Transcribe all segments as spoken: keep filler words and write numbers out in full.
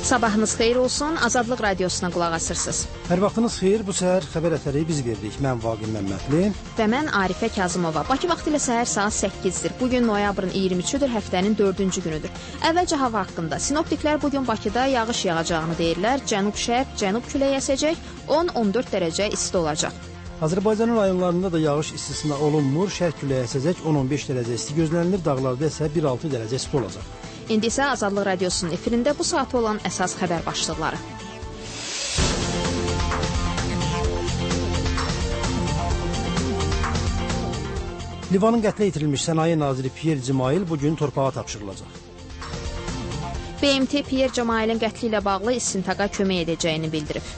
Sabahınız xeyir olsun, Azadlıq Radiosuna qulaq asırsınız. Hər vaxtınız xeyir, bu səhər xəbər ətəri biz verdik. Mən Vaqif Məmmədli və mən Arifə Kazımova. Bakı vaxtı ilə səhər saat səkkizdir. Bugün noyabrın iyirmi üçüdür, həftənin dördüncü günüdür. Əvvəlcə hava haqqında. Sinoptiklər bugün Bakıda yağış yağacağını deyirlər. Cənub-şərq, cənub küləyi əsəcək, on on dörd dərəcə isti olacaq. Azərbaycanın rayonlarında da yağış istisna olunmur. Şərq küləyi əsəcək, on on beş dərəcə isti gözlənilir. Dağlarda isə bir altı dərəcə isti olacaq. İndi isə Azadlıq Radiosunun efirində bu saat olan əsas xəbər başlıqları. Livanın qətlə yetirilmiş sənaye naziri Pierre Cimail bugün torpağa tapşırılacaq. B M T Pierre Cimailin qətli ilə bağlı istintaqa kömək edəcəyini bildirib.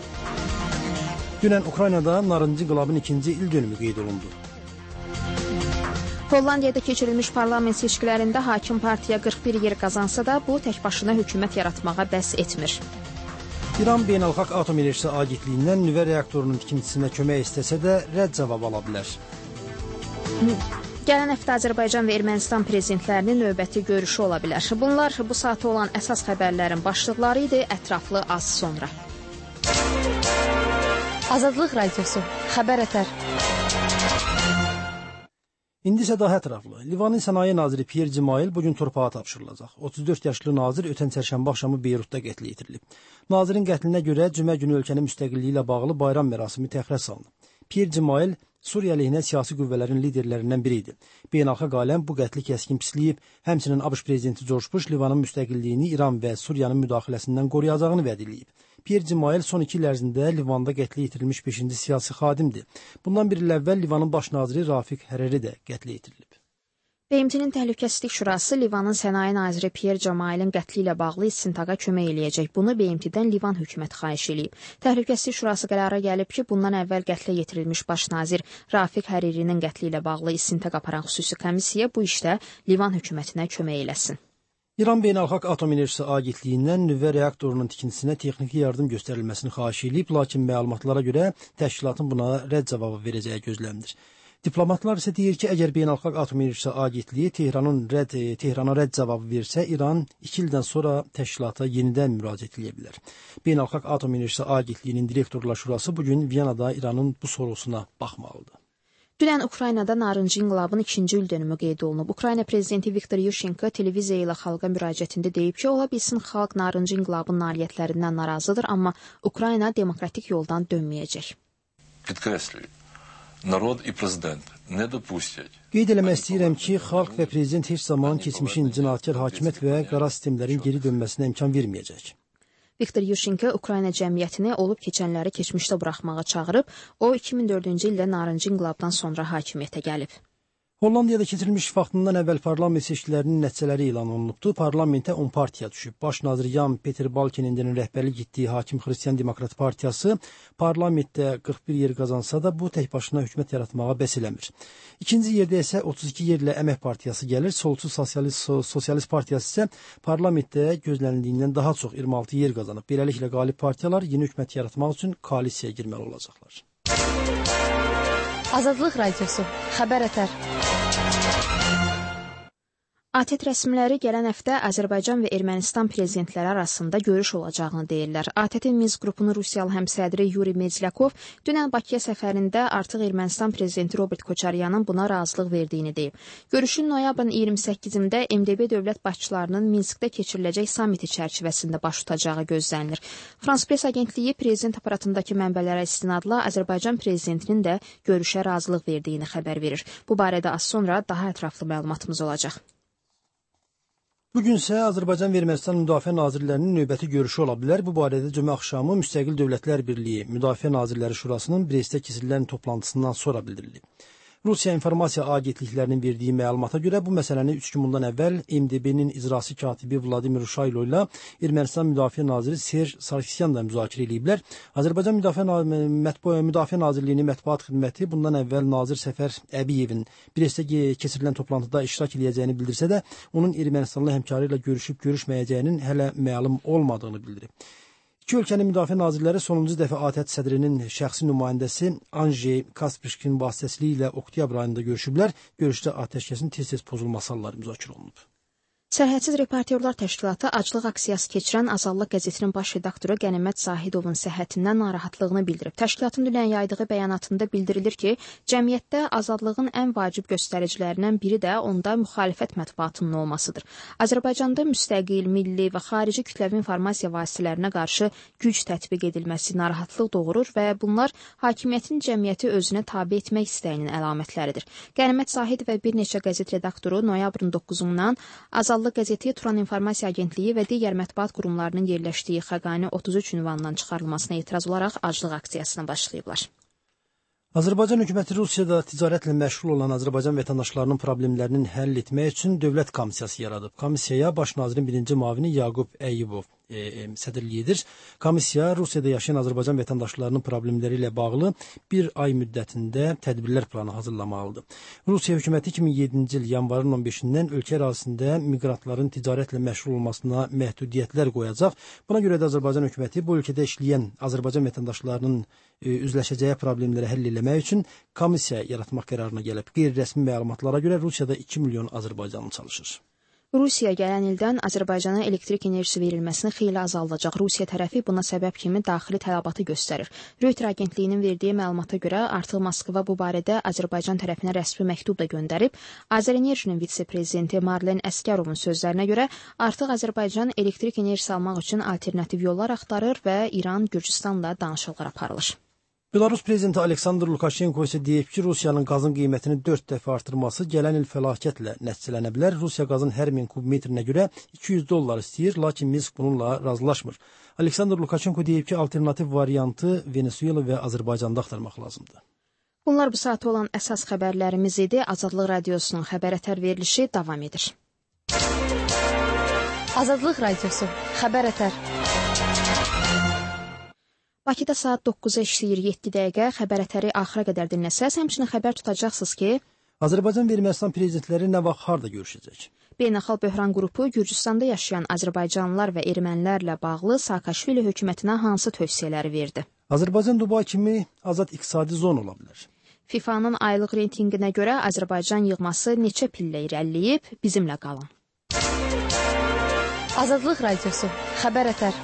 Dünən Ukraynada Narıncı İnqilabın ikinci il dönümü qeyd olundu. Hollandiyada keçirilmiş parlament seçkilərində hakim partiya qırx bir yer qazansa da, bu təkbaşına hökumət yaratmağa bəs etmir. İran Beynəlxalq Atom Enerjisi Agentliyindən nüvə reaktorunun tikintisinə kömək istəsə də rədd cavab ala bilər. Gələn həftə Azərbaycan və Ermənistan prezidentlərinin növbəti görüşü ola bilər. Bunlar bu saata olan əsas xəbərlərin başlıqları idi, ətraflı az sonra. Azadlıq Radiosu, xəbər ətər. İndi isə daha ətraflı. Livanın sənaye naziri Pierre Cimail bugün torpağa tapşırılacaq. otuz dörd yaşlı nazir ötən çərşənbə axşamı Beyrutda qətlə yetirilib. Nazirin qətlinə görə cümə günü ölkənin müstəqilliyi ilə bağlı bayram mərasimi təxirə salınıb. Pierre Cimail Suriya əleyhinə siyasi qüvvələrin liderlərindən biri idi. Beynəlxalq aləm bu qətli kəskin pisləyib, həmçinin ABŞ prezidenti George Bush Livanın müstəqilliyini İran və Suriyanın müdaxiləsindən qoruyacağını vəd edib. Pierre Cimail son iki il ərzində Livanda qətlə yetirilmiş beşinci siyasi xadimdir. Bundan bir il əvvəl Livanın baş naziri Rafiq Hərəri də qətlə yetirilib. B M T-nin Təhlükəsizlik Şurası Livanın sənaye naziri Pierre Cimailin qətli ilə bağlı istintaqa kömək eləyəcək. Bunu B M T-dən Livan hökuməti xahiş eləyib. Təhlükəsizlik Şurası qərara gəlib ki, bundan əvvəl qətlə yetirilmiş baş nazir Rafiq Hərərinin qətli ilə bağlı istintaq aparan xüsusi komissiya bu işdə Livan hökumətinə kömək eləsin. İran Beynəlxalq Atom Enerjisi Agentliyindən nüvə reaktorunun tikintisinə texniki yardım göstərilməsini xahiş edib, lakin məlumatlara görə təşkilatın buna rədd cavabı verəcəyi gözlənilir. Diplomatlar isə deyir ki, əgər Beynəlxalq Atom Enerjisi Agentliyi Tehranın rədd, Tehrana rədd cavabı versə, İran iki ildən sonra təşkilata yenidən müraciət edə bilər. Beynəlxalq Atom Enerjisi Agentliyinin direktorlar şurası bugün Viyanada İranın bu sorusuna baxmalıdır. Dünən Ukraynada Narıncı İnqilabın ikinci il dönümü qeyd olunub. Ukrayna prezidenti Viktor Yushchenko televiziya ilə xalqa müraciətində deyib ki, ola bilsin xalq Narıncı İnqilabın nailiyyətlərindən narazıdır, amma Ukrayna demokratik yoldan dönməyəcək. Підкреслюю, народ і президент не допустять. Qeyd eləmək istəyirəm ki, xalq və prezident heç zaman keçmişin cinayətkar hakimiyyət və qara sistemlərin geri dönməsinə imkan verməyəcək. Viktor Yushchenko Ukrayna cəmiyyətini olub keçənləri keçmişdə buraxmağa çağırıb, o iki min dördüncü ildə Narıncı İnqilabdan sonra hakimiyyətə gəlib. Hollandiyada keçirilmiş vaxtından əvvəl parlament seçkilərinin nəticələri elan olunubdu. Parlamentə on partiya düşüb. Baş nazir Jan Peter Balkenendenin rəhbərlik etdiyi Hakim Xristian Demokrat Partiyası parlamentdə qırx bir yer qazansa da bu tək başına hökumət yaratmağa bəs eləmir. İkinci yerdə isə otuz iki yerlə Əmək Partiyası gəlir. Solçu Sosialist, Sosialist Partiyası isə parlamentdə gözlənildiyindən daha çox iyirmi altı yer qazanıb. Beləliklə qalib partiyalar yeni hökumət yaratmaq üçün koalisiyaya girməli olacaqlar. Azadlıq Radiosu, xəbər ətər. A T E T rəsmiləri gələn həftə Azərbaycan və Ermənistan prezidentləri arasında görüş olacağını deyirlər. A T E T-in Minsk qrupunun Rusiyalı həmsədri Yuri Medlyakov dünən Bakıya səfərində artıq Ermənistan prezidenti Robert Koçaryanın buna razılıq verdiyini deyib. Görüşün noyabrın iyirmi səkkizində M D B dövlət başçılarının Minskdə keçiriləcək samiti çərçivəsində baş tutacağı gözlənilir. Frans Press agentliyi prezident aparatındakı mənbələrə istinadla Azərbaycan prezidentinin də görüşə razılıq verdiyini xəbər verir. Bu barədə az sonra daha ətraflı məlumatımız olacaq. Bugün isə Azərbaycan və Ermənistan Müdafiə Nazirlərinin növbəti görüşü ola bilər. Bu barədə cümə axşamı Müstəqil Dövlətlər Birliyi Müdafiə Nazirləri Şurasının Brestdə keçirilən toplantısından sonra bildirilib. Rusiya informasiya agentliklərinin verdiyi məlumata görə bu məsələni üç gün bundan əvvəl M D B-nin icrası katibi Vladimir Şaylo ilə Ermənistan Müdafiə Naziri Serj Sarkisyan da müzakirə ediblər. Azərbaycan Müdafiə, Müdafiə Nazirliyinin mətbuat xidməti bundan əvvəl Nazir Səfər Əbiyevin Brestdə keçirilən toplantıda iştirak edəcəyini bildirsə də, onun Ermənistanlı həmkarı ilə görüşüb görüşməyəcəyinin hələ məlum olmadığını bildirib. İki ölkənin müdafiə nazirləri sonuncu dəfə A T E T sədrinin şəxsi nümayəndəsi Anjey Kasprişkin vasitəsilə oktyabr ayında görüşüblər. Görüşdə atəşkəsin tez-tez pozulması halları müzakirə olunub. Sərhədsiz Reportyorlar Təşkilatı aclıq aksiyası keçirən Azadlıq qəzetinin baş redaktoru Qənimət Zahidovun səhhətindən narahatlığını bildirib. Təşkilatın dünən yaydığı bəyanatında bildirilir ki, cəmiyyətdə azadlığın ən vacib göstəricilərindən biri də onda müxalifət mətbuatının olmasıdır. Azərbaycanda müstəqil, milli və xarici kütləvi informasiya vasitələrinə qarşı güc tətbiq edilməsi narahatlıq doğurur və bunlar hakimiyyətin cəmiyyəti özünə tabe etmək istəyinin əlamətləridir. Qənimət Zahid və bir neçə qəzet redaktoru noyabrın doqquzundan Azadlıq qəzeti Turan İnformasiya Agentliyi və digər mətbuat qurumlarının yerləşdiyi Xəqani otuz üç ünvanından çıxarılmasına etiraz olaraq aclıq aksiyasına başlayıblar. Azərbaycan hökuməti Rusiyada ticarətlə məşğul olan Azərbaycan vətəndaşlarının problemlərinin həll etmək üçün dövlət komissiyası yaradıb. Komissiyaya baş nazirin birinci müavini Yaqub Əyyubov e, e, sədrlik edir. Komissiya Rusiyada yaşayan Azərbaycan vətəndaşlarının problemləri ilə bağlı bir ay müddətində tədbirlər planı hazırlamalıdır. Rusiya hökuməti iki min yeddinci il yanvarın on beşindən ölkə ərazisində miqrantların ticarətlə məşğul olmasına məhdudiyyətlər qoyacaq. Buna görə də Azərbaycan hökuməti bu ölkədə işləyən Azərbaycan vətəndaşlarının e, üzləşəcəyi problemləri həll etmək üçün komissiya yaratmaq qərarına gəlib. Qeyri-rəsmi məlumatlara görə Rusiyada iki milyon azərbaycanlı çalışır. Rusiya gələn ildən Azərbaycana elektrik enerjisi verilməsini xeyli azaldacaq. Rusiya tərəfi buna səbəb kimi daxili tələbatı göstərir. Reuters agentliyinin verdiyi məlumata görə artıq Moskva bu barədə Azərbaycan tərəfinə rəsmi məktub da göndərib. Azərenerjinin vitse-prezidenti Marlen Əsgərovun sözlərinə görə artıq Azərbaycan elektrik enerjisi almaq üçün alternativ yollar axtarır və İran, Gürcüstanla danışıqlar aparılır. Belarus prezidenti Aleksandr Lukashenko isə deyib ki, Rusiyanın qazın qiymətini dörd dəfə artırması gələn il fəlakətlə nəticələnə bilər. Rusiya qazın hər min kub metrinə görə iki yüz dollar istəyir, lakin Minsk bununla razılaşmır. Aleksandr Lukashenko deyib ki, alternativ variantı Venezuela və Azərbaycanda axtarmaq lazımdır. Bunlar bu saata olan əsas xəbərlərimiz idi. Azadlıq Radiosunun xəbər ətər verilişi davam edir. Azadlıq Radiosu, xəbər ətər. Bakıda saat doqquza işləyir yeddi dəqiqə, xəbər ətəri axıra qədər dinləsəz, həmçinin xəbər tutacaqsınız ki, Azərbaycan və Ermənistan prezidentləri nə vaxt harda görüşəcək? Beynəlxalq Böhran qrupu Gürcüstanda yaşayan azərbaycanlılar və ermənilərlə bağlı Saakashvili hökumətinə hansı tövsiyələri verdi? Azərbaycan Dubay kimi azad iqtisadi zon ola bilər. FİFA-nın aylıq reytinginə görə Azərbaycan yığması neçə pillə irəliləyib? Bizimlə qalın. Azadlıq Radiosu, xəbər ətər.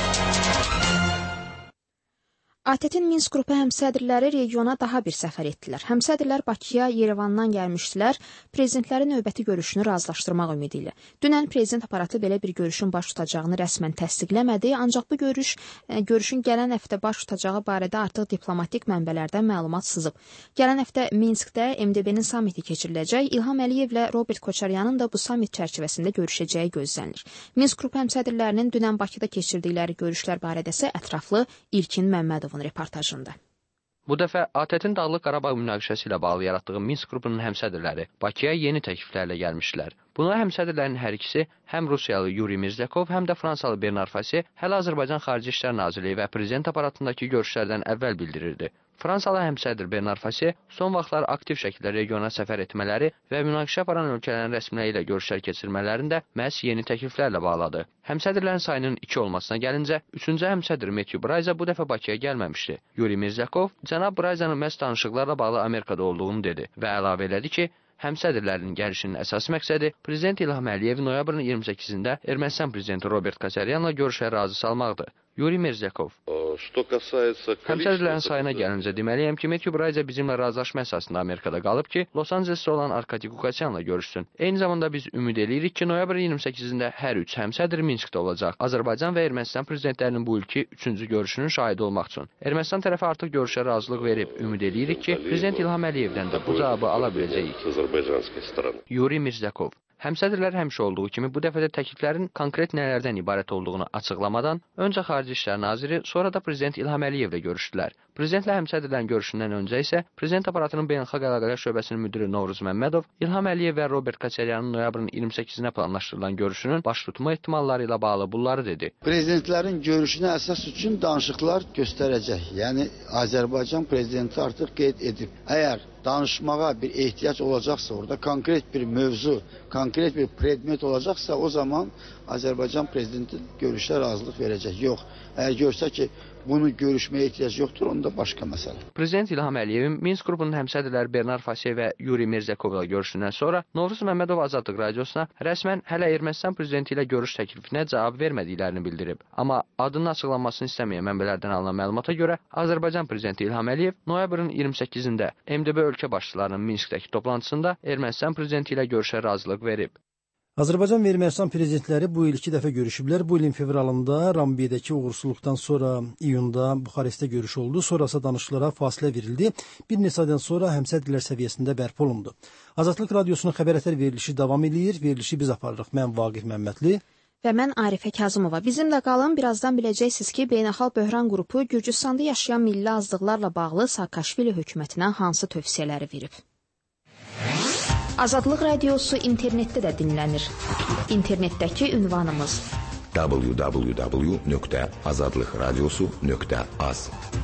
A T T-in Minsk qrupu həmsədrləri regiona daha bir səfər etdilər. Həmsədrlər Bakıya, Yerevandan gəlmişdilər, prezidentlərin növbəti görüşünü razılaşdırmaq ümidi ilə. Dünən prezident aparatı belə bir görüşün baş tutacağını rəsmən təsdiqləmədi, ancaq bu görüş, görüşün gələn həftə baş tutacağı barədə artıq diplomatik mənbələrdən məlumat sızıb. Gələn həftə Minskdə M D B-nin samiti keçiriləcək, İlham Əliyevlə Robert Koçaryanın da bu samit çərçivəsində görüşəcəyi gözlənilir. Minsk qrupu həmsədrlərinin dünən Bakıda keçirdikləri görüşlər barədəsə ətraflı İlkin Məmmədovun reportajında. Bu dəfə A T T-in Dağlıq Qarabağ münaqişəsi ilə bağlı yaratdığı Minsk qrupunun həmsədrləri Bakıya yeni təkliflərlə gəlmişdilər. Buna həmsədrlərin hər ikisi həm Rusiyalı Yuri Mirzakov, həm də Fransalı Bernard Fasi hələ Azərbaycan Xarici İşlər Nazirliyi və prezident aparatındakı görüşlərdən əvvəl bildirirdi. Fransalı həmsədr Bernard Fasi son vaxtlar aktiv şəkildə regiona səfər etmələri və münaqişə aparan ölkələrin rəsmiləri ilə görüşlər keçirmələrini də məhz yeni təkliflərlə bağladı. Həmsədrlərin sayının iki olmasına gəlincə, üçüncü həmsədr Matthew Brayza bu dəfə Bakıya gəlməmişdi. Yuri Mirzakov cənab Brayzanın məhz danışıqlarla bağlı Amerikada olduğunu dedi və əlavə elədi ki, həmsədrlərin gəlişinin əsas məqsədi prezident İlham Əliyev noyabrın iyirmi səkkizində Ermənistan prezidenti Robert Koçaryanla görüşə razı salmaqdır. Yuri Mirzakov. Həmsədrlərin sayına gəlincə deməliyəm ki, Matthew Brayza bizimlə razılaşma əsasında Amerikada qalıb ki, Los Ancelesdə olan Arkadi Qukasyanla görüşsün. Eyni zamanda biz ümid edirik ki, noyabrın iyirmi səkkizində hər üç həmsədr Minskdə olacaq. Azərbaycan və Ermənistan prezidentlərinin bu ilki üçüncü görüşünün şahidi olmaq üçün. Ermənistan tərəfi artıq görüşə razılıq verib. Ümid edirik ki, prezident İlham Əliyevdən də bu cavabı ala biləcəyik. Yuri Mirzakov. Həmsədrlər həmişə olduğu kimi bu dəfə də təkliflərin konkret nələrdən ibarət olduğunu açıqlamadan öncə Xarici İşlər Naziri, sonra da prezident İlham Əliyevlə görüşdülər. Prezidentlə həmsədrlərin görüşündən öncə isə prezident aparatının beynəlxalq əlaqələr şöbəsinin müdiri Novruz Məmmədov, İlham Əliyev və Robert Koçaryanın noyabrın iyirmi səkkizinə planlaşdırılan görüşünün baş tutma ehtimalları ilə bağlı bunları dedi. Prezidentlərin görüşünə əsas üçün danışıqlar göstərəcək. Yəni Azərbaycan prezidenti artıq qeyd edib. Əgər danışmağa bir ehtiyac olacaqsa, orada konkret bir mövzu, konkret bir predmet olacaqsa, o zaman Azərbaycan prezidenti görüşə razılıq verəcək. Yox, əgər görsə ki, bunu görüşməyə ehtiyac yoxdur, onda başqa məsələ. Prezident İlham Əliyevin Minsk qrupunun həmsədrləri Bernar Fasiyev və Yuri Mirzakovla görüşündən sonra Novruz Məmmədov Azadlıq Radiosuna rəsmən hələ Ermənistan prezidenti ilə görüş təklifinə cavab vermədiklərini bildirib. Amma adının açıqlanmasını istəməyən mənbələrdən alınan məlumata görə Azərbaycan prezidenti İlham Əliyev noyabrın iyirmi səkkizində M D B ölkə başçılarının Minskdəki toplantısında Ermənistan prezidenti ilə görüşə razılıq verib. Azərbaycan və Ermənistan prezidentləri bu il iki dəfə görüşüblər. Bu ilin fevralında Rambiyədəki uğursuzluqdan sonra iyunda Buxarestdə görüş oldu. Sonrası danışıqlara fasilə verildi. Bir neçə aydan sonra həmsədrlər səviyyəsində bərpa olundu. Azadlıq Radiosunun xəbərətər verilişi davam edir. Verilişi biz aparırıq. Mən Vaqif Məmmədli və mən Arifə Kazımova. Bizimlə qalın, birazdan biləcəksiniz ki, Beynəlxalq Böhran qrupu Gürcüstanda yaşayan milli azlıqlarla bağlı Saakashvili hökumətinə hansı tövsiyələri verib? Azadlıq Radiosu internetdə də dinlənir. İnternetdəki ünvanımız w w w nöqtə azadlıq radiosu nöqtə az.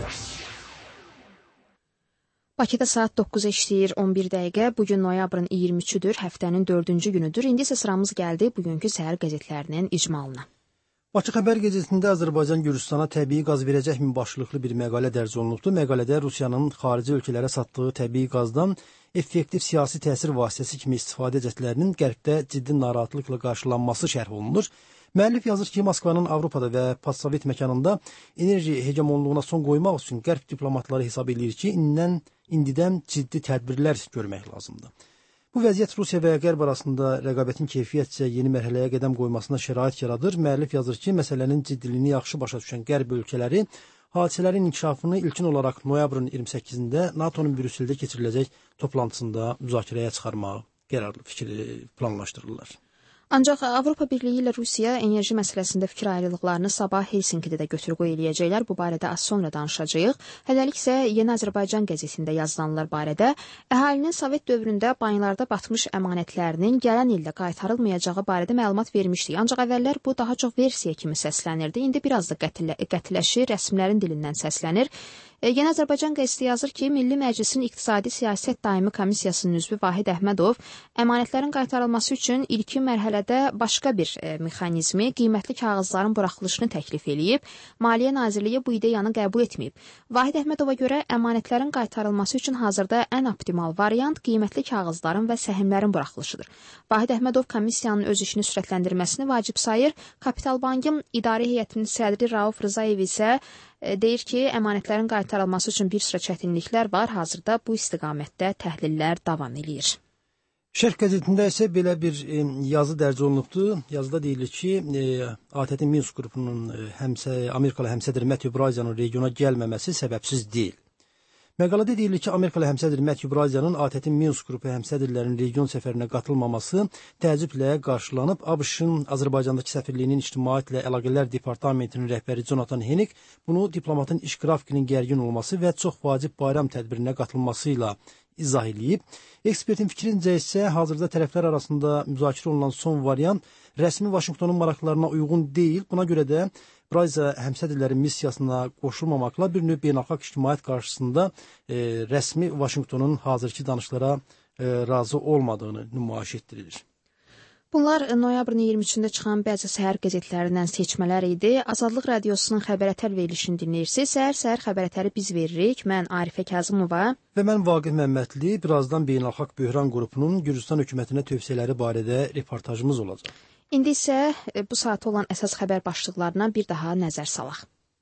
Bakıda saat doqquza işləyir on bir dəqiqə. Bugün noyabrın iyirmi üçüdür, həftənin dördüncü günüdür. İndi isə sıramız gəldi bugünkü səhər qəzetlərinin icmalına. Bakı Xəbər qəzetində Azərbaycan Gürcüstana təbii qaz verəcəkmi başlıqlı bir məqalə dərc olunubdur. Məqalədə Rusiyanın xarici ölkələrə satdığı təbii qazdan effektiv siyasi təsir vasitəsi kimi istifadə cəhdlərinin Qərbdə ciddi narahatlıqla qarşılanması şərh olunur. Müəllif yazır ki, Moskvanın Avropada və postsovet məkanında enerji hegemonluğuna son qoymaq üçün Qərb diplomatları hesab edir ki, indidən, indidən ciddi tədbirlər görmək lazımdır. Bu vəziyyət Rusiya və Qərb arasında rəqabətin keyfiyyətcə yeni mərhələyə qədəm qoymasına şərait yaradır. Müəllif yazır ki, məsələnin ciddiliyini yaxşı başa düşən Qərb ölkələri hadisələrin inkişafını ilkin olaraq noyabrın iyirmi səkkizində NATO'nun Brüsseldə keçiriləcək toplantısında müzakirəyə çıxarmağı qərarlı fikri planlaşdırırlar. Ancaq Avropa Birliyi ilə Rusiya enerji məsələsində fikir ayrılıqlarını sabah Helsinkidə də götür-qoy eləyəcəklər. Bu barədə az sonra danışacağıq. Hələlik isə Yeni Azərbaycan qəzetində yazılanlar barədə əhalinin Sovet dövründə bayınlarda batmış əmanətlərinin gələn ildə qaytarılmayacağı barədə məlumat vermişdik. Ancaq əvvəllər bu daha çox versiya kimi səslənirdi. İndi biraz da qətiləşir, rəsmlərin dilindən səslənir. Yeni Azərbaycan qəzeti yazır ki, Milli Məclisin İqtisadi Siyasət Daimi Komissiyasının üzvü Vahid Əhmədov əmanətlərin qaytarılması üçün ilkin mərhələdə başqa bir e, mexanizmi, qiymətli kağızların buraxılışını təklif eləyib. Maliyyə Nazirliyi bu ideyanı qəbul etməyib. Vahid Əhmədova görə əmanətlərin qaytarılması üçün hazırda ən optimal variant qiymətli kağızların və səhmlərin buraxılışıdır. Vahid Əhmədov komissiyanın öz işini sürətləndirməsini vacib sayır. Kapital Bankın İdarə Heyətinin sədri Rauf Rızayev isə deyir ki, əmanətlərin qaytarılması üçün bir sıra çətinliklər var. Hazırda bu istiqamətdə təhlillər davam edir. Şərq qəzetində isə belə bir e, yazı dərc olunubdur. Yazıda deyilir ki, e, ATƏT-in Minsk qrupunun e, həmsə, Amerikalı həmsədr Matthew Bryanın regiona gəlməməsi səbəbsiz deyil. Məqalədə deyilir ki, Amerikalı həmsədr Matthew Bryanın ATƏT-in Minsk qrupu həmsədrlərinin region səfərinə qatılmaması təəccüblə qarşılanıb. ABŞ-ın Azərbaycandakı səfirliyinin İctimaiyyətlə Əlaqələr Departamentinin rəhbəri Jonathan Hennick bunu diplomatın iş qrafikinin gərgin olması və çox vacib bayram tədbirinə qatılması ilə izah edib. Ekspertin fikrincə isə hazırda tərəflər arasında müzakirə olunan son variant rəsmi Vaşinqtonun maraqlarına uyğun deyil. Buna görə də Brayza həmsədrlərin missiyasına qoşulmamaqla bir növ beynəlxalq ictimaiyyət qarşısında e, rəsmi Vaşinqtonun hazırki danışıqlara e, razı olmadığını nümayiş etdirilir. Bunlar noyabrın iyirmi üçündə çıxan bəzi səhər qəzetlərindən seçmələr idi. Azadlıq Radiosunun xəbərətər verilişini dinləyirsiniz. Səhər-səhər xəbərətəri biz veririk. Mən Arifə Kazımova və mən Vaqif Məmmədli. Birazdan Beynəlxalq Böhran qrupunun Gürcüstan hökumətinə tövsiyələri barədə reportajımız olacaq. İndi isə bu saata olan əsas xəbər başlıqlarına bir daha nəzər salaq.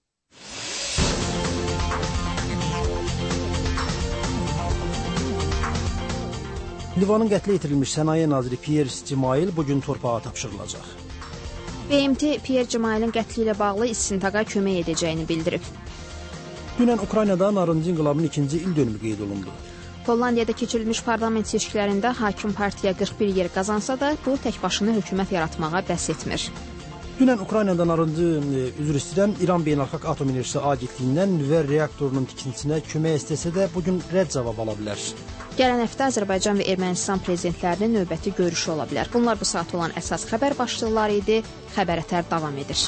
Livanın qətlə yetirilmiş sənaye naziri Pierre Cimail bugün torpağa tapşırılacaq. B M T Pierre Cimailin qətli ilə bağlı istintaqa kömək edəcəyini bildirib. Dünən Ukraynada Narıncı inqilabının ikinci il dönümü qeyd olundu. Hollandiyada keçirilmiş parlament seçkilərində hakim partiya qırx bir yer qazansa da, bu təkbaşına hökumət yaratmağa bəs etmir. Dünən Ukraynada Narıncı, e, üzr istəyirəm, İran Beynəlxalq Atom Enerjisi Agentliyindən nüvə reaktorunun tikintisinə kömək istəsə də bugün rədd cavab ala bilər. Gələn həftə Azərbaycan və Ermənistan prezidentlərinin növbəti görüşü ola bilər. Bunlar bu saat olan əsas xəbər başlıqları idi. Xəbərətər davam edir.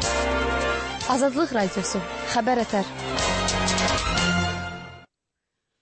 Azadlıq Radiosu, Xəbərətər.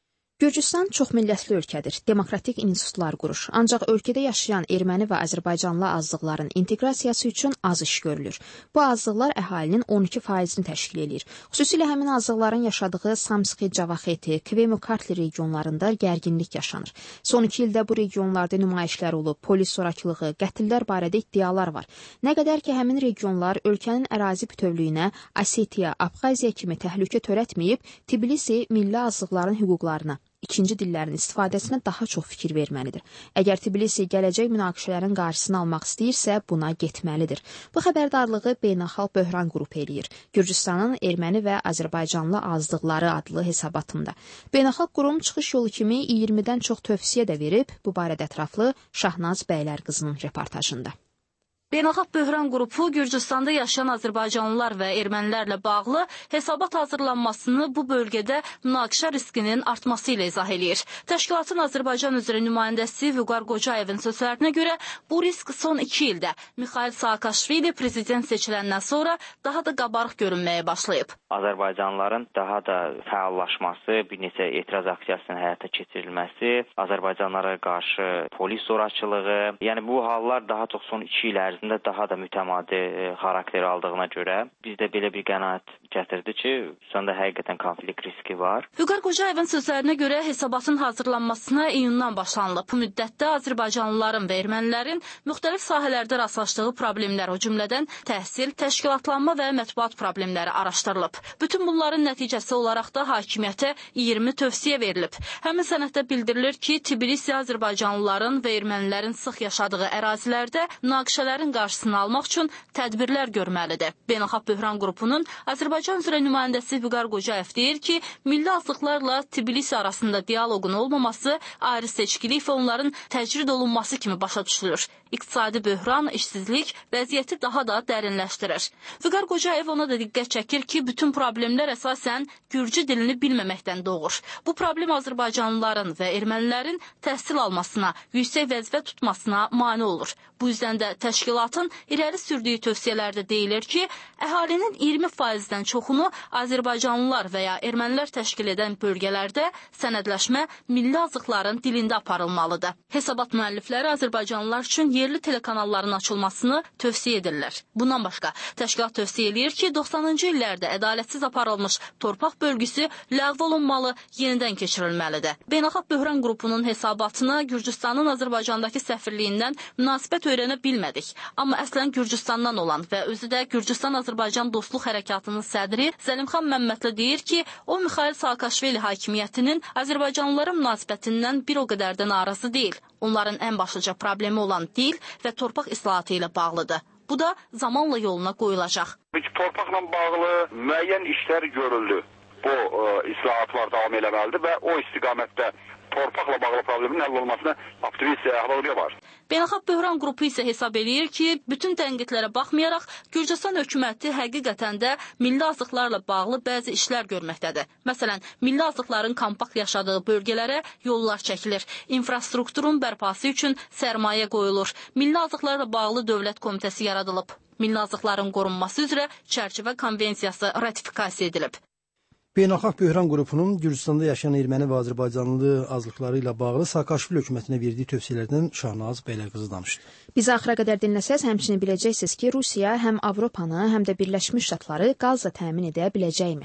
Gürcüstan çoxmillətli ölkədir, demokratik institutlar qurur. Ancaq ölkədə yaşayan erməni və azərbaycanlı azlıqların inteqrasiyası üçün az iş görülür. Bu azlıqlar əhalinin on iki faizini təşkil edir. Xüsusilə həmin azlıqların yaşadığı Samski, Cavaxeti, Kvemo-Kartli regionlarında gərginlik yaşanır. Son iki ildə bu regionlarda nümayişlər olub, polis zorakılığı, qətillər barədə iddialar var. Nə qədər ki, həmin regionlar ölkənin ərazi bütövlüyünə, Osetiya, Abxaziya kimi təhlükə törətməyib, Tbilisi milli azlıqların hüquqlarına, ikinci dillərin istifadəsinə daha çox fikir verməlidir. Əgər Tbilisi gələcək münaqişələrin qarşısını almaq istəyirsə, buna getməlidir. Bu xəbərdarlığı Beynəlxalq Böhran qrupu eləyir. Gürcüstanın erməni və azərbaycanlı azlıqları adlı hesabatında. Beynəlxalq qurum çıxış yolu kimi iyirmidən çox tövsiyə də verib, bu barədə ətraflı Şahnaz Bəylərqızının reportajında. Beynəlxalq Böhran qrupu Gürcüstanda yaşayan azərbaycanlılar və ermənilərlə bağlı hesabat hazırlanmasını bu bölgədə münaqişə riskinin artması ilə izah eləyir. Təşkilatın Azərbaycan üzrə nümayəndəsi Vüqar Qocayevin sözlərinə görə bu risk son iki ildə Mikhail Saakashvili prezident seçiləndən sonra daha da qabarıq görünməyə başlayıb. Azərbaycanlıların daha da fəallaşması, bir neçə etiraz aksiyasının həyata keçirilməsi, Azərbaycanlara qarşı polis zorakılığı, yəni bu hallar daha çox son iki il ərzində daha da mütəmadi xarakter aldığına görə bizdə belə bir qənaət gətirdi ki, sonda həqiqətən konflikt riski var. Vüqar Qocayevin sözlərinə görə hesabatın hazırlanmasına iyundan başlanılıb. Bu müddətdə azərbaycanlıların və ermənilərin müxtəlif sahələrdə rastlaşdığı problemlər, o cümlədən təhsil, təşkilatlanma və mətbuat problemləri araşdırılıb. Bütün bunların nəticəsi olaraq da hakimiyyətə iyirmi tövsiyə verilib. Həmin sənəddə bildirilir ki, Tbilisi azərbaycanlıların və ermənilərin sıx yaşadığı ərazilərdə münaqişələrin qarşısını almaq üçün tədbirlər görməlidir. Beynəlxalq Böhran qrupunun Azərbaycan üzrə nümayəndəsi Vüqar Qocayev deyir ki, milli azlıqlarla Tbilisi arasında dialoqun olmaması, ayrı seçkilik və onların təcrid olunması kimi başa düşülür. İqtisadi böhran, işsizlik vəziyyəti daha da dərinləşdirir. Vüqar Qocayev ona da diqqət çəkir ki, bütün problemlər əsasən Gürcü dilini bilməməkdən doğur. Bu problem azərbaycanlıların və ermənilərin təhsil almasına, yüksək vəzifə tutmasına mane olur. Bu yüzdən də təşkilatın irəli sürdüyü tövsiyələrdə deyilir ki, əhalinin iyirmi faizdən çoxunu azərbaycanlılar və ya ermənilər təşkil edən bölgələrdə sənədləşmə milli azlıqların dilində aparılmalıdır. Hesabat müəllifləri azərbaycanlılar üçün yerli telekanalların açılmasını tövsiyə edirlər. Bundan başqa, təşkilat tövsiyə edir ki, doxsanıncı illərdə ədalətsiz aparılmış torpaq bölgüsü ləğv olunmalı, yenidən keçirilməlidir. Beynəlxalq Böhran qrupunun hesabatını Gürcüstanın Azərbaycandakı səfirliyindən münasibət öyrənə bilmədik. Amma əslən Gürcüstandan olan və özü də Gürcüstan-Azərbaycan Dostluq Hərəkatının sədri Zəlimxan Məmmədli deyir ki, o Mikhail Saakashvili hakimiyyətinin Azərbaycanlılara münasibətindən bir o qədər də narazı deyil. Onların ən başlıca problemi olan dil və torpaq islahatı ilə bağlıdır. Bu da zamanla yoluna qoyulacaq. Torpaqla bağlı müəyyən işlər görüldü. Bu e, islahatlar davam eləməlidir və o istiqamətdə torpaqla bağlı problemin həll olmasına optimist əhval-ruhiyyə var. Beynəlxalq Böhran qrupu isə hesab eləyir ki, bütün tənqidlərə baxmayaraq Gürcüstan hökuməti həqiqətən də milli azlıqlarla bağlı bəzi işlər görməkdədir. Məsələn, milli azlıqların kompakt yaşadığı bölgələrə yollar çəkilir, infrastrukturun bərpası üçün sərmayə qoyulur, milli azlıqlarla bağlı dövlət komitəsi yaradılıb, milli azlıqların qorunması üzrə çərçivə konvensiyası ratifikasiya edilib. Beynəlxalq Böhran qrupunun Gürcüstanda yaşayan erməni və azərbaycanlı azlıqları ilə bağlı Saakashvili hökumətinə verdiyi tövsiyələrdən Şahnaz Bəylərqızı danışdı. Bizi axıra qədər dinləsəz, həmçinin biləcəksiniz ki, Rusiya həm Avropanı, həm də Birləşmiş Ştatları qazla təmin edə biləcəkmi?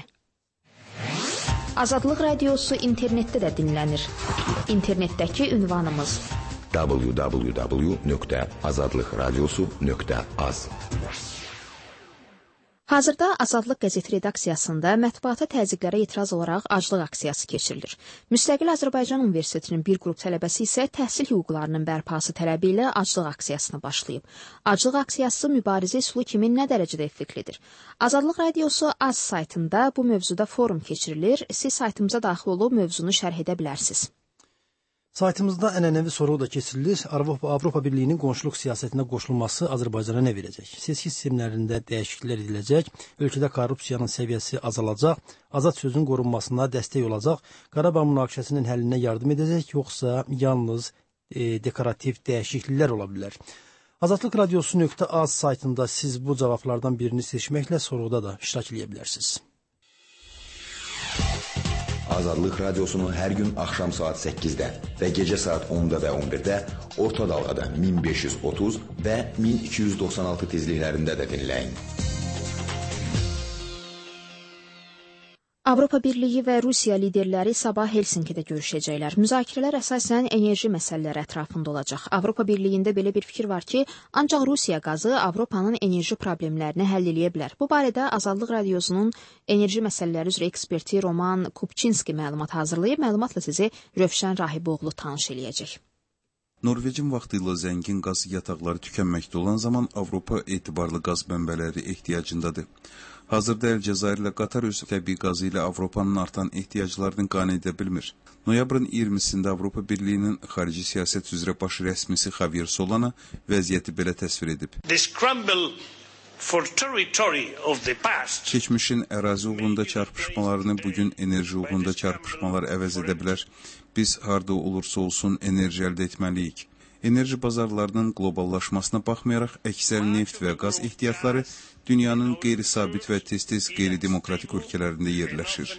Azadlıq radiosu internetdə də dinlənir. İnternetdəki ünvanımız w w w nöqtə azadlıq radiosu nöqtə az. Hazırda Azadlıq qəzeti redaksiyasında mətbuata təzyiqlərə etiraz olaraq aclıq aksiyası keçirilir. Müstəqil Azərbaycan Universitetinin bir qrup tələbəsi isə təhsil hüquqlarının bərpası tələbi ilə aclıq aksiyasına başlayıb. Aclıq aksiyası mübarizə üsulu kimi nə dərəcədə effektlidir? Azadlıq radiosu Az saytında bu mövzuda forum keçirilir. Siz saytımıza daxil olub mövzunu şərh edə bilərsiniz. Saytımızda ənənəvi soru da keçirilir. Avropa, Avropa Birliyinin qonşuluq siyasətinə qoşulması Azərbaycana nə verəcək? Seçki sistemlərində dəyişikliklər ediləcək, ölkədə korrupsiyanın səviyyəsi azalacaq, azad sözün qorunmasına dəstək olacaq, Qarabağ münaqişəsinin həllinə yardım edəcək, yoxsa yalnız e, dekorativ dəyişikliklər ola bilər? Azadlıq radiosu nöqtə az saytında siz bu cavablardan birini seçməklə soruda da iştirak edə bilərsiniz. Azadlıq Radiosunu hər gün axşam saat səkkizdə və gecə saat onda və on birdə orta dalğada min beş yüz otuz və min iki yüz doxsan altı tezliklərində də dinləyin. Avropa Birliyi və Rusiya liderləri sabah Helsinkidə görüşəcəklər. Müzakirələr əsasən enerji məsələləri ətrafında olacaq. Avropa Birliyində belə bir fikir var ki, ancaq Rusiya qazı Avropanın enerji problemlərini həll edə bilər. Bu barədə Azadlıq Radiosunun enerji məsələləri üzrə eksperti Roman Kupçinski məlumat hazırlayıb. Məlumatla sizi Rövşən Rahiboğlu tanış eləyəcək. Norveçin vaxtı ilə zəngin qaz yataqları tükənməkdə olan zaman Avropa etibarlı qaz mənbələri ehtiyacındadır. Hazırda Əlcəzair ilə Qatar öz təbii qazı ilə Avropanın artan ehtiyaclarını qane edə bilmir. Noyabrın iyirmisində Avropa Birliyinin xarici siyasət üzrə baş rəsmisi Javier Solana vəziyyəti belə təsvir edib. Keçmişin ərazi uğrunda çarpışmalarını bugün enerji uğrunda çarpışmalar əvəz edə bilər. Biz harda olursa olsun enerji əldə etməliyik. Enerji bazarlarının qloballaşmasına baxmayaraq əksər neft və qaz ehtiyatları dünyanın qeyri-sabit və tez-tez qeyri-demokratik ölkələrində yerləşir.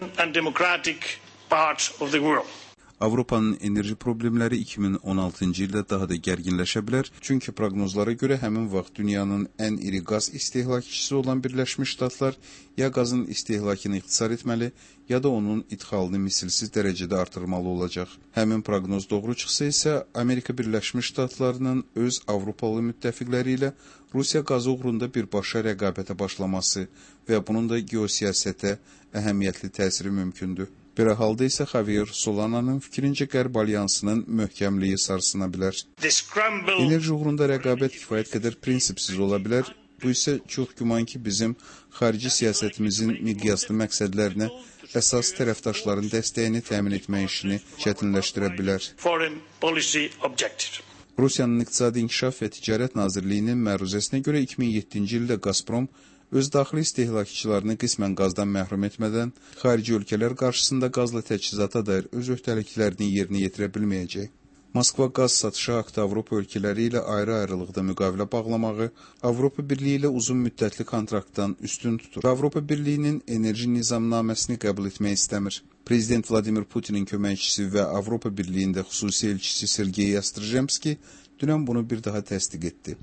Avropanın enerji problemləri iki min on altıncı ildə daha da gərginləşə bilər, çünki proqnozlara görə həmin vaxt dünyanın ən iri qaz istehlakçısı olan Birləşmiş Ştatlar ya qazın istehlakını ixtisar etməli, ya da onun idxalını misilsiz dərəcədə artırmalı olacaq. Həmin proqnoz doğru çıxsa isə Amerika Birləşmiş Ştatlarının öz Avropalı müttəfiqləri ilə Rusiya qazı uğrunda birbaşa rəqabətə başlaması və bunun da geosiyasətə əhəmiyyətli təsiri mümkündür. Bir halda isə Javier Solana'nın fikrincə Qərb Alyansının möhkəmliyi sarsına bilər. Enerji uğrunda rəqabət kifayət qədər prinsipsiz ola bilər. Bu isə çox güman ki, bizim xarici siyasətimizin miqyaslı məqsədlərinə əsas tərəfdaşların dəstəyini təmin etmək işini çətinləşdirə bilər. Rusiyanın İqtisadi İnkişaf və Ticarət Nazirliyinin məruzəsinə görə iki min yeddinci ildə Gazprom öz daxili istehlakçılarını qismən qazdan məhrum etmədən xarici ölkələr qarşısında qazla təchizata dair öz öhdəliklərini yerinə yetirə bilməyəcək. Moskva qaz satışı aktı Avropa ölkələri ilə ayrı-ayrılıqda müqavilə bağlamağı Avropa Birliyi ilə uzun müddətli kontraktdan üstün tutur. Avropa Birliyinin enerji nizamnaməsini qəbul etmək istəmir. Prezident Vladimir Putinin köməkçisi və Avropa Birliyində xüsusi elçisi Sergey Yastrojemski dünən bunu bir daha təsdiq etdi.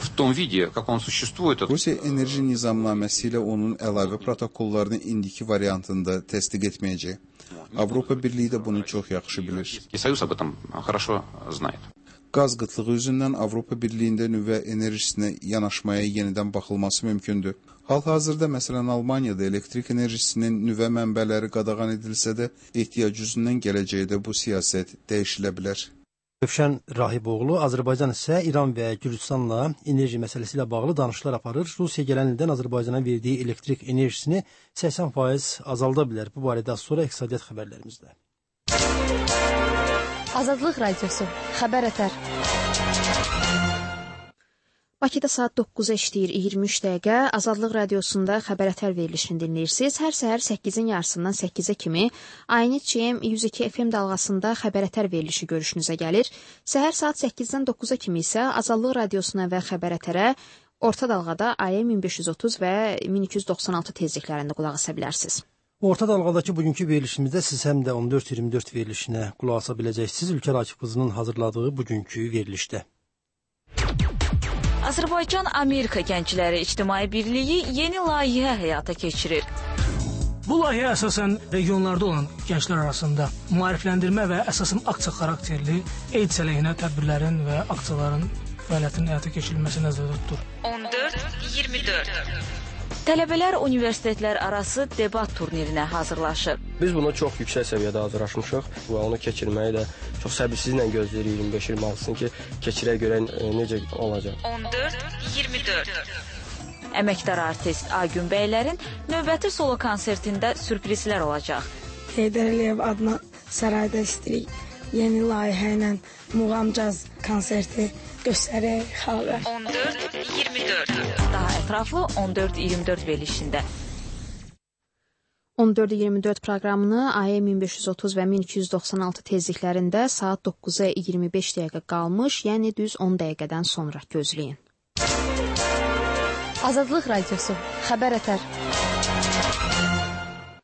Rusiya enerji nizamnaməsi ilə onun əlavə protokollarını indiki variantında təsdiq etməyəcək. Avropa Birliyi də bunu çox yaxşı bilir. Qaz qıtlığı üzündən Avropa Birliyində nüvə enerjisinə yanaşmaya yenidən baxılması mümkündür. Hal-hazırda məsələn Almaniyada elektrik enerjisinin nüvə mənbələri qadağan edilsə də ehtiyac üzündən gələcəkdə bu siyasət dəyişilə bilər. Rövşən Rahiboğlu, Azərbaycan isə İran və Gürcüstanla enerji məsələsi ilə bağlı danışıqlar aparır. Rusiya gələn ildən Azərbaycana verdiyi elektrik enerjisini səksən faiz azalda bilər. Bu barədə az sonra iqtisadiyyat xəbərlərimizdə. Azadlıq Radiosu, xəbər ətər. Bakıda saat doqquza işləyir iyirmi üç dəqiqə. Azadlıq Radiosunda xəbər ətər verilişini dinləyirsiniz. Hər səhər səkkizin yarısından səkkizə kimi Aynit C M yüz iki F M dalğasında xəbər ətər verilişi görüşünüzə gəlir. Səhər saat səkkizdən doqquza kimi isə Azadlıq Radiosuna və xəbər ətərə orta dalğada A M min beş yüz otuz və min iki yüz doxsan altı tezliklərində qulaq asa bilərsiniz. Orta dalğadakı bugünkü verilişimizdə siz həm də on dörd iyirmi dörd verilişinə qulaq asa biləcəksiniz. Ülkər Akif qızının hazırladığı bugünkü verilişdə. Azərbaycan-Amerika Gəncləri İctimai Birliyi yeni layihə həyata keçirir. Bu layihə əsasən regionlarda olan gənclər arasında maarifləndirmə və əsasən aksiya xarakterli AIDS əleyhinə tədbirlərin və aksiyaların fəaliyyətinin həyata keçirilməsi nəzərdə tutulur. on dörd iyirmi dörd Tələbələr universitetlər arası debat turnirinə hazırlaşır. Biz bunu çox yüksək səviyyədə hazırlaşmışıq və onu keçirməyi də çox səbirsizliklə gözləyirik iyirmi beş iyirmi altısını ki, keçirə görə necə olacaq. on dörd iyirmi dörd Əməkdar artist Agün bəylərin növbəti solo konsertində sürprizlər olacaq. Heydər Əliyev adına Sarayda istəyirik yeni layihə ilə muğamcaz konserti göstərək xalqa. on dörd iyirmi dörd Daha ətraflı on dörd iyirmi dörd verilişində. on dörd iyirmi dörd proqramını A M min beş yüz otuz və min iki yüz doxsan altı tezliklərində saat doqquza iyirmi beş dəqiqə qalmış, yəni düz on dəqiqədən sonra gözləyin. Azadlıq Radiosu, xəbər ətər.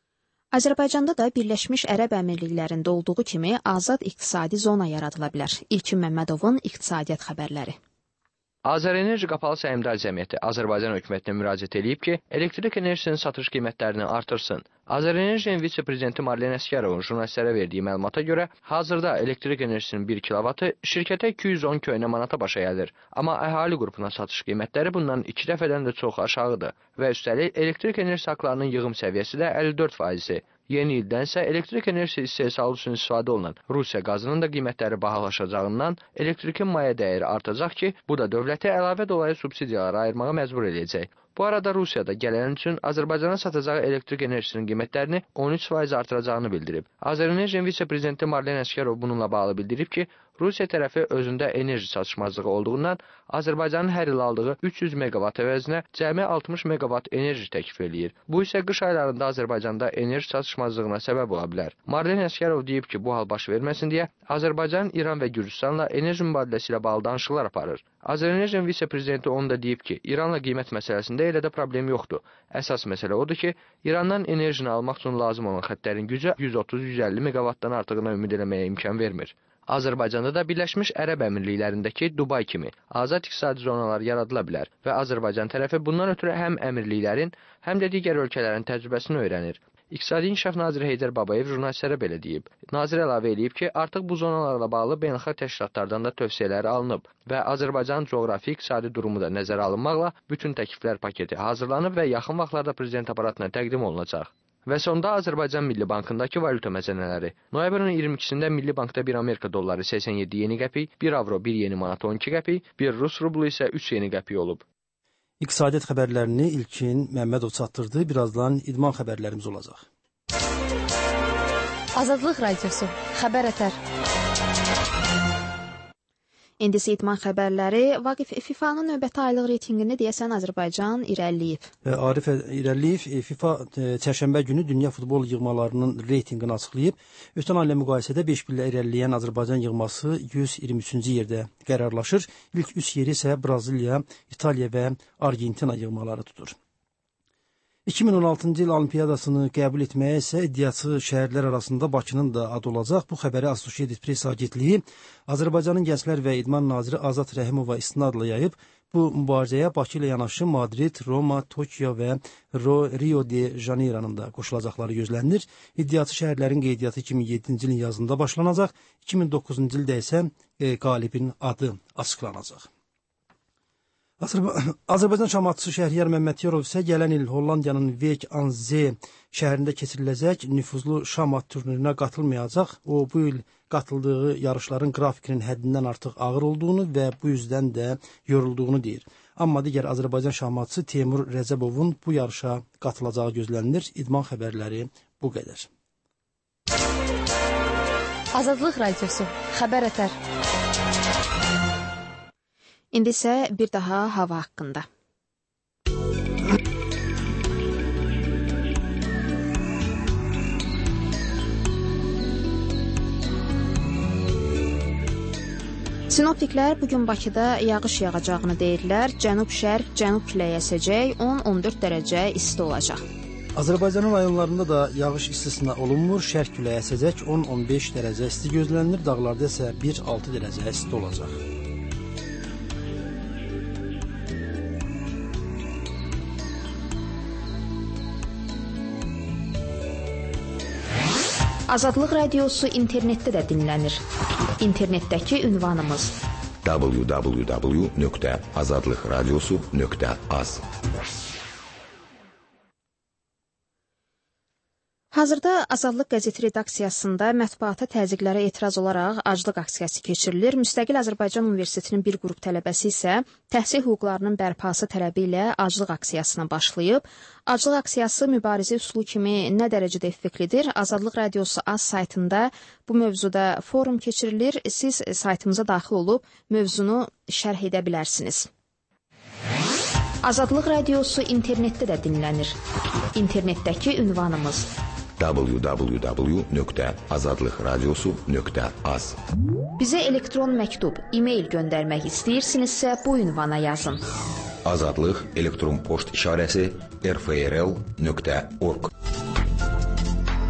Azərbaycanda da Birləşmiş Ərəb Əmirliklərində olduğu kimi azad iqtisadi zona yaradıla bilər. İlkin Məmmədovun iqtisadiyyat xəbərləri. Azərenerji Qapalı Səhmdar Cəmiyyəti Azərbaycan hökumətinə müraciət edib ki, elektrik enerjisinin satış qiymətlərini artırsın. Azərenerjinin vitse-prezidenti Marlen Əsgərovun jurnalistlərə verdiyi məlumata görə, hazırda elektrik enerjisinin bir kilovatı şirkətə iki yüz on köynə manata başa gəlir. Amma əhali qrupuna satış qiymətləri bundan iki dəfədən də çox aşağıdır və üstəlik elektrik enerjisi haqlarının yığım səviyyəsi də əlli dörd faizi. Yeni ildən isə elektrik enerjisi istehsalı üçün istifadə olunan Rusiya qazının da qiymətləri bahalaşacağından elektrikin maya dəyəri artacaq ki, bu da dövləti əlavə dolayı subsidiyalara ayırmağa məcbur edəcək. Bu arada Rusiyada gələn üçün Azərbaycana satacağı elektrik enerjisinin qiymətlərini on üç faiz artıracağını bildirib. Azərenerjinin vitse-prezidenti Marlen Əsgərov bununla bağlı bildirib ki, Rusiya tərəfi özündə enerji çatışmazlığı olduğundan Azərbaycanın hər il aldığı üç yüz meqavat əvəzinə cəmi altmış meqavat enerji təklif eləyir. Bu isə qış aylarında Azərbaycanda enerji çatışmazlığına səbəb ola bilər. Marlen Əsgərov deyib ki, bu hal baş verməsin deyə Azərbaycan, İran və Gürcüstanla enerji mübadiləsi ilə bağlı danışıqlar aparır. Azərenerjinin vitse-prezidenti onu da deyib ki, İranla qiymət məsələsində elə də problem yoxdur. Əsas məsələ odur ki, İrandan enerjini almaq üçün lazım olan xəttlərin gücü yüz otuz yüz əlli meqavatdan artığına ümid eləməyə imkan vermir. Azərbaycanda da Birləşmiş Ərəb Əmirliklərindəki Dubay kimi azad iqtisadi zonalar yaradıla bilər və Azərbaycan tərəfi bundan ötürü həm əmirliklərin, həm də digər ölkələrin təcrübəsini öyrənir. İqtisadi İnkişaf naziri Heydər Babayev jurnalistlərə belə deyib. Nazir əlavə edib ki, artıq bu zonalarla bağlı beynəlxalq təşkilatlardan da tövsiyələri alınıb və Azərbaycanın coğrafi iqtisadi durumu da nəzərə alınmaqla bütün təkliflər paketi hazırlanıb və yaxın vaxtlarda prezident aparatına təqdim olunacaq. Və sonda Azərbaycan Milli Bankındakı valyuta məzənələri. Noyabrın iyirmi ikisində Milli Bankda bir Amerika dolları səksən yeddi yeni qəpik, bir avro bir yeni manat on iki qəpik, bir Rus rublu isə üç yeni qəpik olub. İqtisadiyyat xəbərlərini İlkin Məmmədov çatdırdı. Birazdan idman xəbərlərimiz olacaq. Azadlıq Radiosu, Xəbər Ətər. İndi isə idman xəbərləri. Vaqif, FİFA-nın növbəti aylıq reytinqində deyəsən Azərbaycan irəliləyib. Arif irəliləyib. FIFA çərşənbə günü dünya futbol yığmalarının reytinqini açıqlayıb. Ötən ayla müqayisədə beş pillə irəliləyən Azərbaycan yığması yüz iyirmi üçüncü yerdə qərarlaşır. İlk üç yeri isə Braziliya, İtaliya və Argentina yığmaları tutur. iki min on altıncı il Olimpiyadasını qəbul etməyə isə iddiaçı şəhərlər arasında Bakının da adı olacaq. Bu xəbəri Associated Press agentliyi Azərbaycanın Gənclər və İdman naziri Azad Rəhimova istinadla yayıb. Bu mübarizəyə Bakı ilə yanaşı Madrid, Roma, Tokyo və Rio de Janeiro'nun da qoşulacaqları gözlənilir. İddiaçı şəhərlərin qeydiyyatı iki min yeddinci ilin yazında başlanacaq. iki min doqquzuncu ildə isə e, qalibin adı açıqlanacaq. Azərbaycan şahmatçısı Şəhriyar Məmmədyanov isə gələn il Hollandiyanın Vek an Zee şəhərində keçiriləcək nüfuzlu şahmat turnirinə qatılmayacaq. O, bu il qatıldığı yarışların qrafikinin həddindən artıq ağır olduğunu və bu yüzdən də yorulduğunu deyir. Amma digər Azərbaycan şahmatçısı Teymur Rəcəbovun bu yarışa qatılacağı gözlənilir. İdman xəbərləri bu qədər. Azadlıq Radiosu, Xəbər Ətər. İndi isə bir daha hava haqqında. Sinoptiklər bugün Bakıda yağış yağacağını deyirlər. Cənub-şərq, cənub küləyi əsəcək, on on dörd dərəcə isti olacaq. Azərbaycanın rayonlarında da yağış istisna olunmur. Şərq küləyi əsəcək, on on beş dərəcə isti gözlənilir. Dağlarda isə bir altı dərəcə isti olacaq. Azadlıq Radiosu internetdə də dinlənir. İnternetdəki ünvanımız w w w nöqtə azadlıqradiosu nöqtə az. Hazırda Azadlıq qəzeti redaksiyasında mətbuata təzyiqlərə etiraz olaraq aclıq aksiyası keçirilir. Müstəqil Azərbaycan Universitetinin bir qrup tələbəsi isə təhsil hüquqlarının bərpası tələbi ilə aclıq aksiyasına başlayıb. Aclıq aksiyası mübarizə üsulu kimi nə dərəcədə effektlidir? Azadlıq Radiosu az saytında bu mövzuda forum keçirilir. Siz saytımıza daxil olub mövzunu şərh edə bilərsiniz. Azadlıq Radiosu internetdə də dinlənir. İnternetdəki ünvanımız w w w nöqtə azadlıqradiosu nöqtə az. Bizə elektron məktub, e-mail göndərmək istəyirsinizsə bu ünvana yazın. Azadlıq elektron poçt işarəsi r f r l nöqtə org.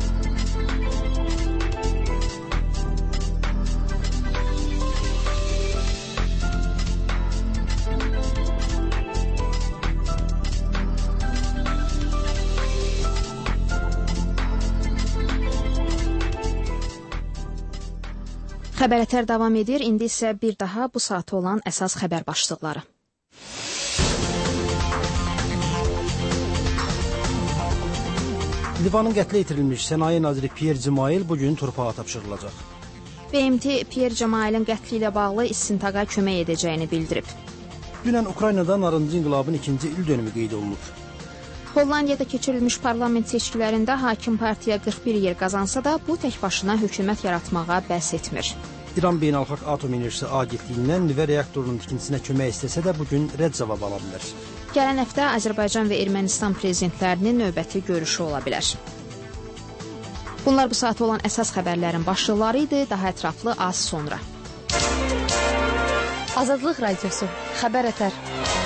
Xəbər davam edir. İndi isə bir daha bu saata olan əsas xəbər başlıqları. Livanın qətlə yetirilmiş sənaye naziri Pierre Cimail bugün torpağa tapşırılacaq. B M T Pierre Cimailin qətli ilə bağlı istintaqa kömək edəcəyini bildirib. Dünən Ukraynada narıncı inqilabın ikinci il dönümü qeyd olunub. Hollandiyada keçirilmiş parlament seçkilərində hakim partiya qırx bir yer qazansa da, bu tək başına hökumət yaratmağa bəs etmir. İran Beynəlxalq Atom Enerjisi Agentliyindən nüvə reaktorunun tikintisinə kömək istəsə də bugün rədd cavabı ala bilər. Gələn həftə Azərbaycan və Ermənistan prezidentlərinin növbəti görüşü ola bilər. Bunlar bu saat olan əsas xəbərlərin başlıqları idi, daha ətraflı az sonra. Azadlıq Radiosu, Xəbər Ətər.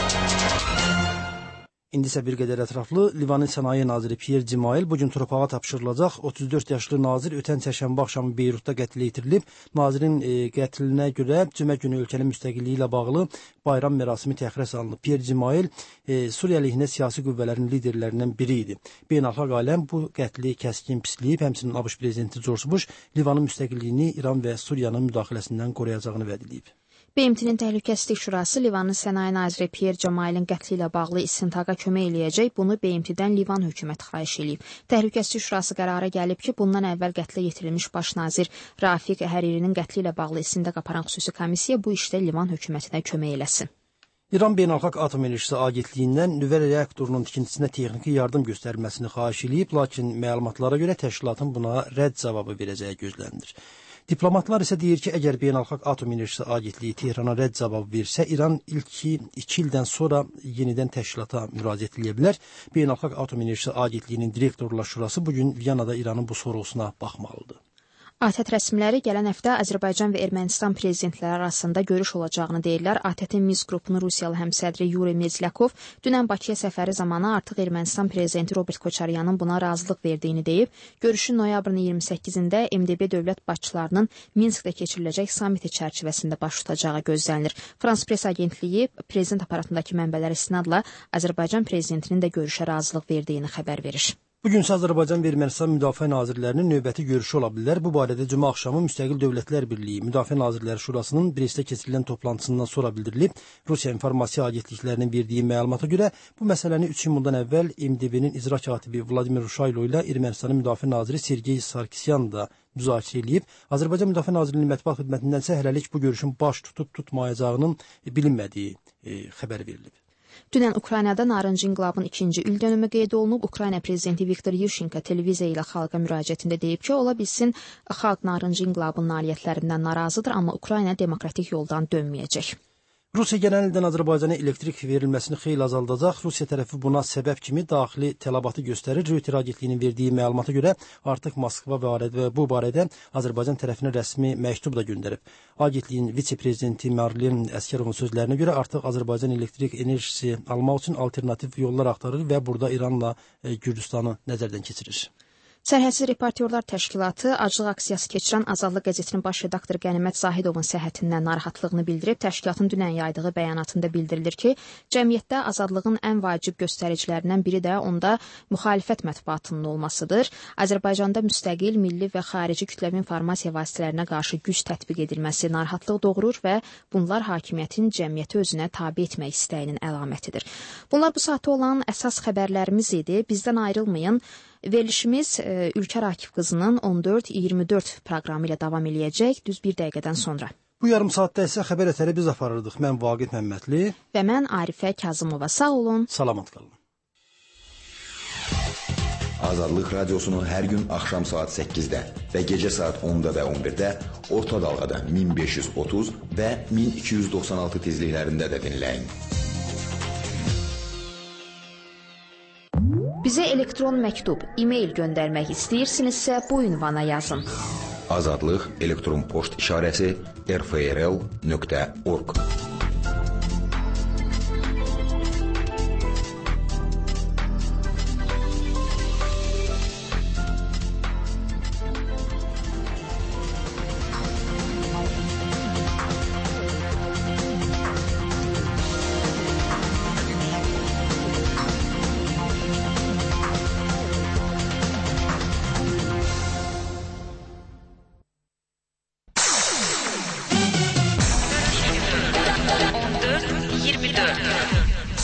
İndi isə bir qədər ətraflı. Livanın sənaye naziri Pierre Cimail bugün torpağa tapşırılacaq. otuz dörd yaşlı nazir ötən çərşənbə axşamı Beyrutda qətlə yetirilib. Nazirin e, qətlinə görə cümə günü ölkənin müstəqilliyi ilə bağlı bayram mərasimi təxirə salınıb. Pierre Cimail e, Suriya əleyhinə siyasi qüvvələrin liderlərindən biri idi. Beynəlxalq aləm bu qətli kəskin pisləyib, həmçinin ABŞ prezidenti George Bush Livanın müstəqilliyini İran və Suriyanın müdaxiləsindən qoruyacağını vəd edib. B M T-nin Təhlükəsizlik Şurası Livanın sənaye naziri Pierre Cimailin qətli ilə bağlı istintaqa kömək eləyəcək. Bunu B M T-dən Livan hökuməti xahiş edib. Təhlükəsizlik Şurası qərara gəlib ki, bundan əvvəl qətlə yetirilmiş baş nazir Rafiq Həririnin qətli ilə bağlı istintaq aparan xüsusi komissiya bu işdə Livan hökumətinə kömək eləsin. İran Beynəlxalq Atom Enerjisi Agentliyindən nüvə reaktorunun tikintisinə texniki yardım göstərilməsini xahiş edib, lakin məlumatlara görə təşkilatın buna rədd cavabı verəcəyi gözlənilir. Diplomatlar isə deyir ki, əgər Beynəlxalq Atom Enerjisi Agentliyi Tehrana rədd cavabı versə, İran ilk iki ildən sonra yenidən təşkilata müraciət edə bilər. Beynəlxalq Atom Enerjisi Agentliyinin direktorlar şurası bugün Viyanada İranın bu sorğusuna baxmalıdır. A T E T rəsmiləri gələn həftə Azərbaycan və Ermənistan prezidentləri arasında görüş olacağını deyirlər. A T E T-in Minsk qrupunun Rusiyalı həmsədri Yuri Mezlyakov dünən Bakıya səfəri zamanı artıq Ermənistan prezidenti Robert Koçaryanın buna razılıq verdiyini deyib. Görüşün noyabrın iyirmi səkkizində M D B dövlət başçılarının Minskdə keçiriləcək samiti çərçivəsində baş tutacağı gözlənilir. Frans Press agentliyi prezident aparatındakı mənbələrə istinadla Azərbaycan prezidentinin də görüşə razılıq verdiyini xəbər verir. Bugün Azərbaycan və Ermənistan müdafiə nazirlərinin növbəti görüşü ola bilər. Bu barədə cümə axşamı Müstəqil Dövlətlər Birliyi Müdafiə Nazirləri Şurasının Brestdə keçirilən toplantısından sonra bildirilib. Rusiya informasiya agentliklərinin verdiyi məlumata görə bu məsələni üç il bundan əvvəl M D B-nin icra katibi Vladimir Rushaylo ilə Ermənistanın müdafiə naziri Sergey Sarkisyan da müzakirə edib. Azərbaycan Müdafiə Nazirliyinin mətbuat xidmətindən isə hələlik bu görüşün baş tutub tutmayacağının bilinmədiyi e, xəbər verilib. Dünən Ukraynada narıncı inqilabın ikinci il dönümü qeyd olunub. Ukrayna prezidenti Viktor Yushchenko televiziya ilə xalqa müraciətində deyib ki, ola bilsin xalq narıncı inqilabın nailiyyətlərindən narazıdır, amma Ukrayna demokratik yoldan dönməyəcək. Rusiya genel ildən Azərbaycana elektrik verilməsini xeyli azaldacaq. Rusiya tərəfi buna səbəb kimi daxili tələbatı göstərir. Reuters agentliyinin verdiyi məlumata görə artıq Moskva və bu barədə Azərbaycan tərəfinə rəsmi məktub da göndərib. Agentliyin vitse-prezidenti Marlen Əsgərovun sözlərinə görə artıq Azərbaycan elektrik enerjisi almaq üçün alternativ yollar axtarır və burada İranla e, Gürcüstanı nəzərdən keçirir. Sərhədsiz Reportyorlar Təşkilatı aclıq aksiyası keçirən Azadlıq qəzetinin baş redaktoru Qənimət Zahidovun səhhətindən narahatlığını bildirib. Təşkilatın dünən yaydığı bəyanatında bildirilir ki, cəmiyyətdə azadlığın ən vacib göstəricilərindən biri də onda müxalifət mətbuatının olmasıdır. Azərbaycanda müstəqil, milli və xarici kütləvi informasiya vasitələrinə qarşı güc tətbiq edilməsi narahatlıq doğurur və bunlar hakimiyyətin cəmiyyəti özünə tabe etmək istəyinin əlamətidir. Bunlar bu saatda olan əsas xəbərlərimiz idi. Bizdən ayrılmayın. Verilişimiz e, Ülkər Akif qızının on dörd iyirmi dörd proqramı ilə davam eləyəcək düz bir dəqiqədən sonra. Bu yarım saatda isə xəbər ətəri biz aparırdıq. Mən Vaqif Məmmədli və mən Arifə Kazımova. Sağ olun. Salamat qalın. Azadlıq radiosunu hər gün axşam saat səkkizdə və gecə saat onda və on birdə orta dalğada min beş yüz otuz və min iki yüz doxsan altı tezliklərində də dinləyin. Bizə elektron məktub, e-mail göndərmək istəyirsinizsə bu ünvana yazın. Azadlıq elektron poçt işarəsi r f r l nöqtə org. iyirmi dörd.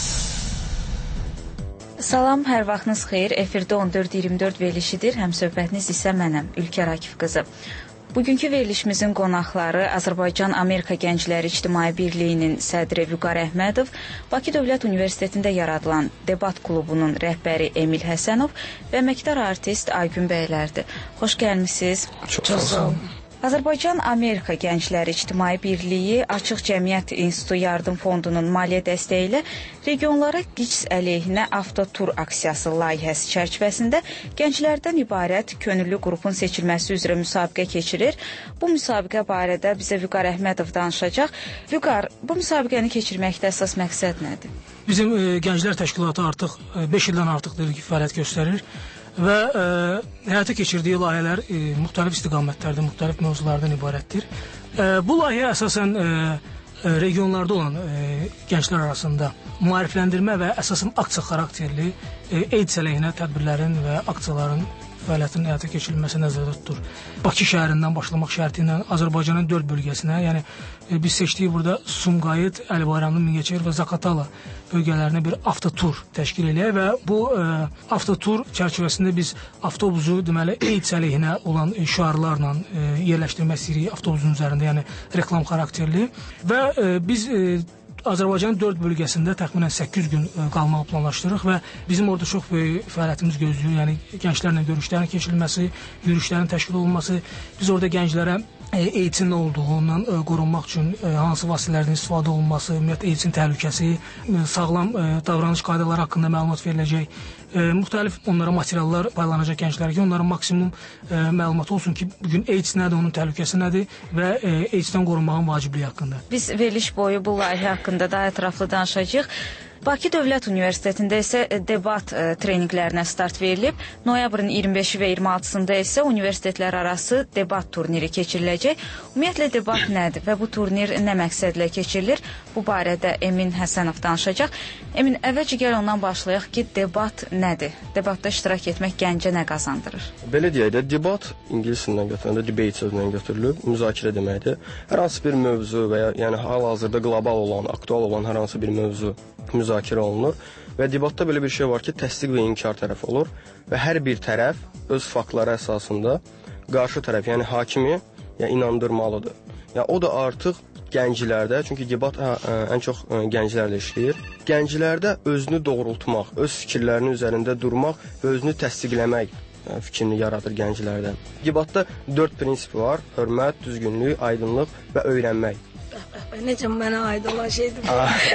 Salam, hər vaxtınız xeyir. Efirdə on dörd iyirmi dörd verilişidir. Həmsöhbətiniz isə mənəm, Ülkər Akif qızı. Bugünkü verilişimizin qonaqları Azərbaycan-Amerika Gəncləri İctimai Birliyinin sədri Vüqar Əhmədov, Bakı Dövlət Universitetində yaradılan Debat klubunun rəhbəri Emil Həsənov və əməkdar artist Aygün bəylərdir. Xoş gəlmisiniz. Çox sağ olun. Azərbaycan-Amerika Gəncləri İctimai Birliyi Açıq Cəmiyyət İnstitutu Yardım Fondunun maliyyə dəstəyi ilə regionlara qics əleyhinə avtotur aksiyası layihəsi çərçivəsində gənclərdən ibarət könüllü qrupun seçilməsi üzrə müsabiqə keçirir. Bu müsabiqə barədə bizə Vüqar Əhmədov danışacaq. Vüqar, bu müsabiqəni keçirməkdə əsas məqsəd nədir? Bizim e, Gənclər Təşkilatı artıq beş ildən artıqdır ki, fəaliyyət göstərir. Və e, həyata keçirdiyi layihələr e, müxtəlif istiqamətlərdə, müxtəlif mövzulardan ibarətdir. E, bu layihə əsasən e, regionlarda olan e, gənclər arasında maarifləndirmə və əsasən aksiya xarakterli e, AIDS əleyhinə tədbirlərin və aksiyaların fəaliyyətinin həyata keçirilməsi nəzərdə tutulur. Bakı şəhərindən başlamaq şərti ilə Azərbaycanın dörd bölgəsinə, yəni e, biz seçdiyi burada Sumqayıt, Əlibayramlı, Mingəçevir və Zaqatala bölgələrinə bir avtotur təşkil eləyək və bu e, avtotur çərçivəsində biz avtobusu deməli AIDS əleyhinə olan e, şüarlarla e, yerləşdirmək istəyirik avtobusun üzərində, yəni reklam xarakterli və e, biz e, Azərbaycanın dörd bölgəsində təxminən səkkiz gün qalmağı planlaşdırırıq və bizim orada çox böyük fəaliyyətimiz gözləyir. Yəni gənclərlə görüşlərin keçirilməsi, yürüyüşlərin təşkil olunması, biz orada gənclərə AIDS-in nə olduğundan qorunmaq üçün hansı vasitələrdən istifadə olunması, ümumiyyətlə AIDS-in təhlükəsi, sağlam davranış qaydaları haqqında məlumat veriləcək. E, müxtəlif onlara materiallar paylanacaq gənclərə ki, onların maksimum e, məlumat olsun ki, bugün AIDS nədir, onun təhlükəsi nədir və e, AIDS-dən qorunmağın vacibliyi haqqında. Biz veriliş boyu bu layihə haqqında daha ətraflı danışacağıq. Bakı Dövlət Universitetində isə debat e, treninqlərinə start verilib. Noyabrın iyirmi beşi və iyirmi altısında isə universitetlər arası debat turniri keçiriləcək. Ümumiyyətlə debat nədir və bu turnir nə məqsədlə keçirilir? Bu barədə Emin Həsənov danışacaq. Emin, əvvəlcə gəl ondan başlayaq ki, debat nədir? Debatda iştirak etmək gəncə nə qazandırır? Belə deyək də, debat ingilis dilindən götürəndə debate sözündən götürülüb, müzakirə deməkdir. Hər hansı bir mövzu və ya yəni hal-hazırda qlobal olan, aktual olan hər hansı bir mövzu müzakirə olunur və debatda belə bir şey var ki, təsdiq və inkar tərəfi olur və hər bir tərəf öz faktları əsasında qarşı tərəf, yəni hakimi yəni inandırmalıdır. Yəni o da artıq gənclərdə, çünki debat ə, ə, ən çox ə, gənclərlə işləyir. Gənclərdə özünü doğrultmaq, öz fikirlərinin üzərində durmaq və özünü təsdiqləmək ə, fikrini yaradır gənclərdən. Debatda dörd prinsip var: hörmət, düzgünlük, aydınlıq və öyrənmək. Necə mənə aid olan şeydir.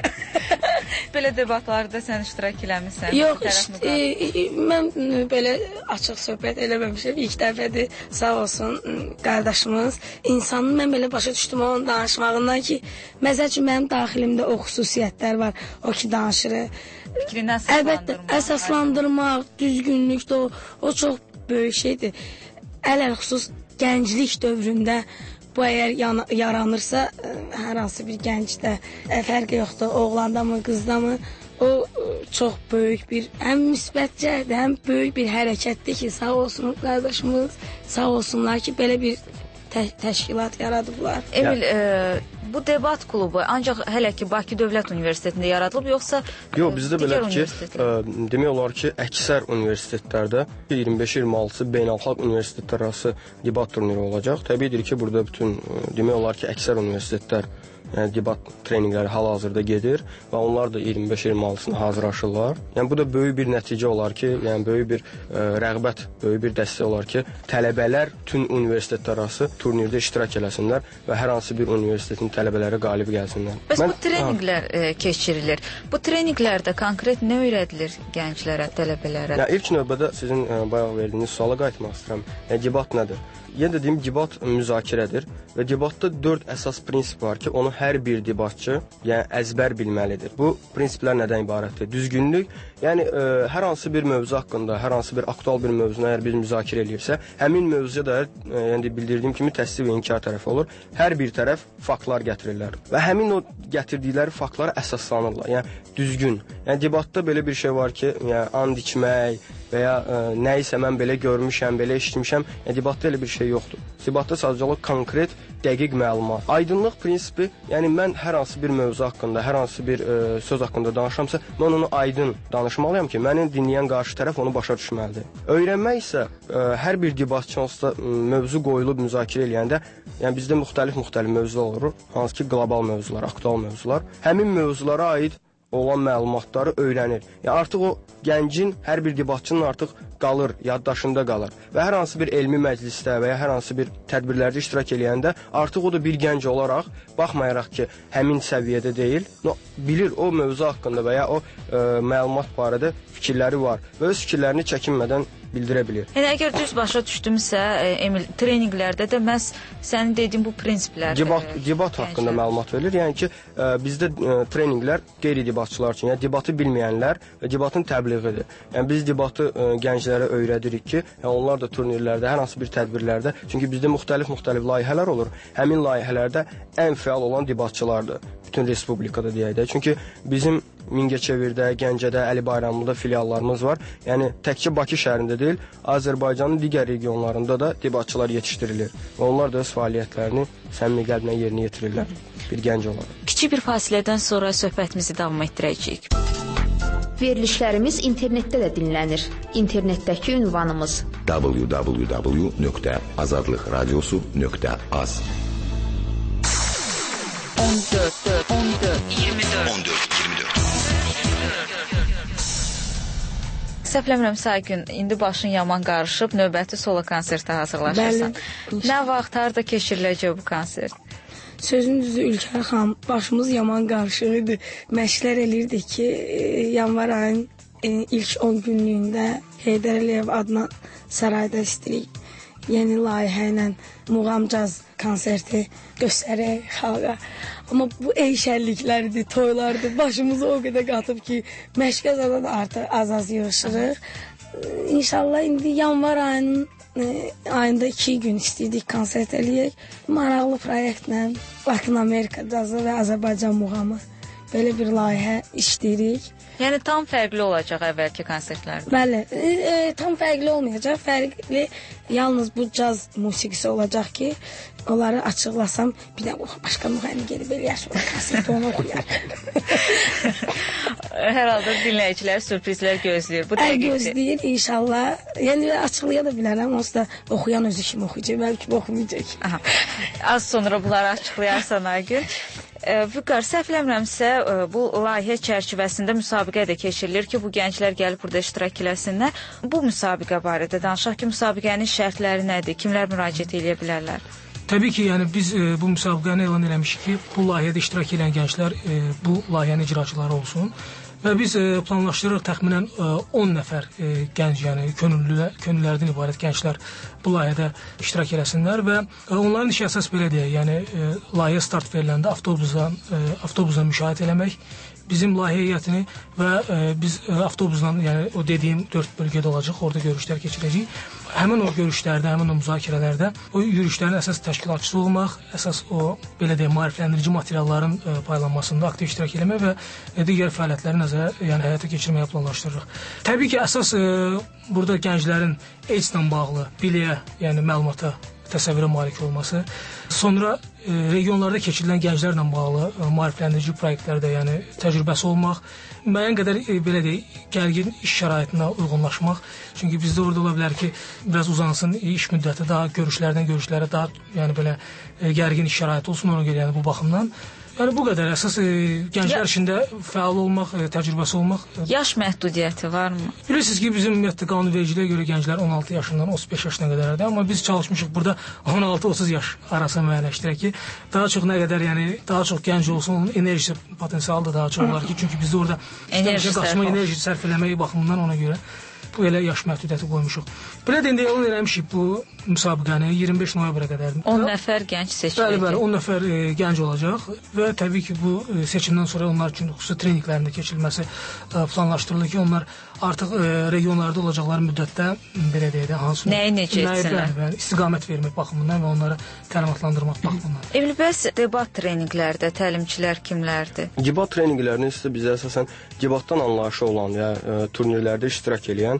Belə debatlarda sən iştirak eləmirsən? Yox, işte, e, mən belə açıq söhbət eləməmişəm. İlk dəfədir, sağ olsun qardaşımız. İnsanın mən belə başa düşdüm onun danışmağından ki, məsəl üçün mənim daxilimdə o xüsusiyyətlər var, o ki danışır. Fikrini əsaslandırmaq. Əlbəttə, əsaslandırmaq, düzgünlük də o, o çox böyük şeydir. Ələl-xüsus gənclik dövründə bu əgər yaranırsa, hər hansı bir gəncdə fərqi yoxdur, oğlanda mı, qızda mı, o çox böyük bir, həm müsbət cəhətdir, həm böyük bir hərəkətdir ki, sağ olsun qardaşımız, sağ olsunlar ki, belə bir tə təşkilat yaradıblar. Emil, e, bu debat klubu ancaq hələ ki Bakı Dövlət Universitetində yaradılıb, yoxsa Yox, bizdə belədir ki, ə, demək olar ki, əksər universitetlərdə iyirmi beş iyirmi altısı beynəlxalq universitetlər arası debat turniri olacaq. Təbiidir ki, burada bütün demək olar ki, əksər universitetlər yəni debat treninqləri hal-hazırda gedir və onlar da iyirmi beş iyirmi altısına hazırlaşırlar. Yəni bu da böyük bir nəticə olar ki, yəni böyük bir ə, rəğbət, böyük bir dəstək olar ki, tələbələr bütün universitetlər arası turnirdə iştirak eləsinlər və hər hansı bir universitetin tələbələri qalib gəlsinlər. Bəs Mən, bu treninqlər ə, keçirilir. Bu treninqlərdə konkret nə öyrədilir gənclərə, tələbələrə? Yəni ilk növbədə sizin ə, bayaq verdiyiniz suala qayıtmaq istəyirəm. Yəni debat nədir? Yenə dediyim, debat müzakirədir və debatda dörd əsas prinsip var ki, onu hər bir debatçı yəni əzbər bilməlidir. Bu prinsiplər nədən ibarətdir? Düzgünlük, yəni ə, hər hansı bir mövzu haqqında, hər hansı bir aktual bir mövzunu əgər biz müzakirə eləyirsə, həmin mövzuya da ə, yəni bildirdiyim kimi təsdiq və inkar tərəfi olur. Hər bir tərəf faktlar gətirirlər və həmin o gətirdikləri faktlara əsaslanırlar. Yəni düzgün. Yəni debatda belə bir şey var ki, yəni and içmək, və ya ə, nəyisə mən belə görmüşəm, belə eşitmişəm. Yəni debatda elə bir şey yoxdur. Debatda sadəcə olaraq konkret, dəqiq məlumat. Aydınlıq prinsipi, yəni mən hər hansı bir mövzu haqqında, hər hansı bir ə, söz haqqında danışamsa, mən onu aydın danışmalıyam ki, məni dinləyən qarşı tərəf onu başa düşməlidir. Öyrənmək isə ə, hər bir debatçı hansısa mövzu qoyulub müzakirə eləyəndə, yəni bizdə müxtəlif-müxtəlif mövzular olur, hansı ki qlobal mövzular, aktual mövzular. Həmin mövzulara aid olan məlumatları öyrənir. Yəni artıq o gəncin, hər bir debatçının artıq qalır, yaddaşında qalır. Və hər hansı bir elmi məclisdə və ya hər hansı bir tədbirlərdə iştirak eləyəndə artıq o da bir gənc olaraq, baxmayaraq ki, həmin səviyyədə deyil, no, bilir o mövzu haqqında və ya o ə, məlumat barədə fikirləri var və öz fikirlərini çəkinmədən bildirə bilir. Yəni əgər düz başa düşdümsə, Emil, treninqlərdə də məhz sənin dediyin bu prinsiplər debat debat haqqında məlumat verilir. Yəni ki, ə, bizdə ə, treninqlər qeyri-debatçılar üçün, yəni debatı bilməyənlər və debatın təbliğidir. Yəni biz debatı ə, gənclərə öyrədirik ki, yəni onlar da turnirlərdə, hər hansı bir tədbirlərdə, çünki bizdə müxtəlif-müxtəlif layihələr olur. Həmin layihələrdə ən fəal olan debatçılardır. Bütün respublikada deyək də. Çünki bizim Mingəçevirdə, Gəncədə, Əli Bayramlıda filiallarımız var. Yəni təkcə Bakı şəhərində deyil, Azərbaycanın digər regionlarında da debatçılar yetişdirilir. Və onlar da öz fəaliyyətlərini səmimi qəlblə yerinə yetirirlər. Bir gənc olaraq. Kiçik bir fasilədən sonra söhbətimizi davam etdirəcəyik. Verilişlərimiz internetdə də dinlənir. İnternetdəki ünvanımız w w w nöqtə azadlıq radiosu nöqtə az. on dörd on dörd iyirmi dörd on dörd iyirmi dörd. Səhvləmirəm Saygün, indi başın yaman qarışıb, növbəti solo konsertə hazırlaşırsan. Bəli. Nə vaxt, harda keçiriləcək bu konsert? Sözün düzü Ülkər xanım, başımız yaman qarışıq idi. Məşqlər elirdik ki, yanvar ayının ilk on günlüyündə Heydər Əliyev adına sarayda istəyirik. Yeni layihə ilə muğam caz konserti göstərək xalqa. Amma bu eşəlliklərdir, toylardır. Başımızı o qədər qatıb ki, məşqə zaten artıq az-az yığışırıq. İnşallah indi yanvar ayının e, ayında iki gün istəyirdik konsert eləyək. Maraqlı proyektlə Latin Amerika cazı və Azərbaycan muğamı belə bir layihə işləyirik. Yəni tam fərqli olacaq əvvəlki konsertlərdən. Bəli, e, e, tam fərqli olmayacaq. Fərqli yalnız bu caz musiqisi olacaq ki, onları açıqlasam, bir də başqa müğənni gəlib eləyər, sonra konserti onu oxuyar. Hər halda dinləyicilər sürprizlər gözləyir. Bu dəqiqdir. Gözləyir inşallah. Yəni açıqlaya da bilərəm, onsuz da oxuyan özü kimi oxuyacaq, bəlkə oxumayacaq. Aha. Az sonra bunları açıqlayarsan Aygün. Vüqar, səhvləmirəmsə, bu layihə çərçivəsində müsabiqə də keçirilir ki, bu gənclər gəlib burada iştirak eləsinlər. Bu müsabiqə barədə danışaq ki, müsabiqənin şərtləri nədir? Kimlər müraciət edə bilərlər? Təbii ki, yəni biz e, bu müsabiqəni elan eləmişik ki, bu layihədə iştirak edən gənclər e, bu layihənin icraçıları olsun. Və biz e, planlaşdırırıq təxminən e, on nəfər e, gənc, yəni könüllü, könüllərdən ibarət gənclər bu layihədə iştirak eləsinlər və e, onların işi əsas belə deyək, yəni e, layihə start veriləndə avtobusdan, e, avtobusdan müşahidə eləmək, bizim layihə heyətini və e, biz e, avtobusdan, yəni o dediyim dörd bölgədə olacaq, orada görüşlər keçirəcəyik. Həmin o görüşlərdə, həmin o müzakirələrdə o yürüşlərin əsas təşkilatçısı olmaq, əsas o belə deyək maarifləndirici materialların e, paylanmasında aktiv iştirak eləmək və e, digər fəaliyyətləri nəzərə, yəni həyata keçirməyə planlaşdırırıq. Təbii ki, əsas e, burada gənclərin AIDS-lə bağlı biliyə, yəni məlumata, təsəvvürə malik olması, sonra e, regionlarda keçirilən gənclərlə bağlı e, maarifləndirici proyektlərdə, yəni təcrübəsi olmaq, müəyyən qədər e, belə deyək, gərgin iş şəraitinə uyğunlaşmaq. Çünki bizdə orada ola bilər ki, biraz uzansın iş müddəti, daha görüşlərdən görüşlərə daha yəni belə e, gərgin iş şəraiti olsun, ona görə yəni bu baxımdan. Yəni bu qədər əsas e, gənclər içində fəal olmaq, e, təcrübəsi olmaq. E, Yaş məhdudiyyəti varmı? Bilirsiniz ki, bizim ümumiyyətlə qanunvericiliyə görə gənclər on altı yaşından otuz beş yaşına qədərdir, amma biz çalışmışıq burada on altı otuz yaş arası müəyyənləşdirək ki, daha çox nə qədər, yəni daha çox gənc olsun, onun enerjisi potensialı da daha çox olar ki, çünki bizdə orada enerji qaçma, enerji sərf eləmək baxımından ona görə bu elə yaş məhdudiyyəti qoymuşuq. Belə deyəndə elan eləmişik bu müsabiqəni iyirmi beş noyabra qədər. on nəfər gənc seçiləcək. Bəli, bəli, on nəfər e, gənc olacaq və təbii ki, bu e, seçimdən sonra onlar üçün xüsusi treninqlərində keçirilməsi e, planlaşdırılır ki, onlar artıq e, regionlarda olacaqları müddətdə belə deyək də hansı nəyi necə etsinlər? Bəli, bəli, istiqamət vermək baxımından və onları təlimatlandırmaq baxımından. Emil, bəs debat treninqlərdə təlimçilər kimlərdir? Debat treninqlərinin isə bizə əsasən debatdan anlayışı olan, ya e, turnirlərdə iştirak edən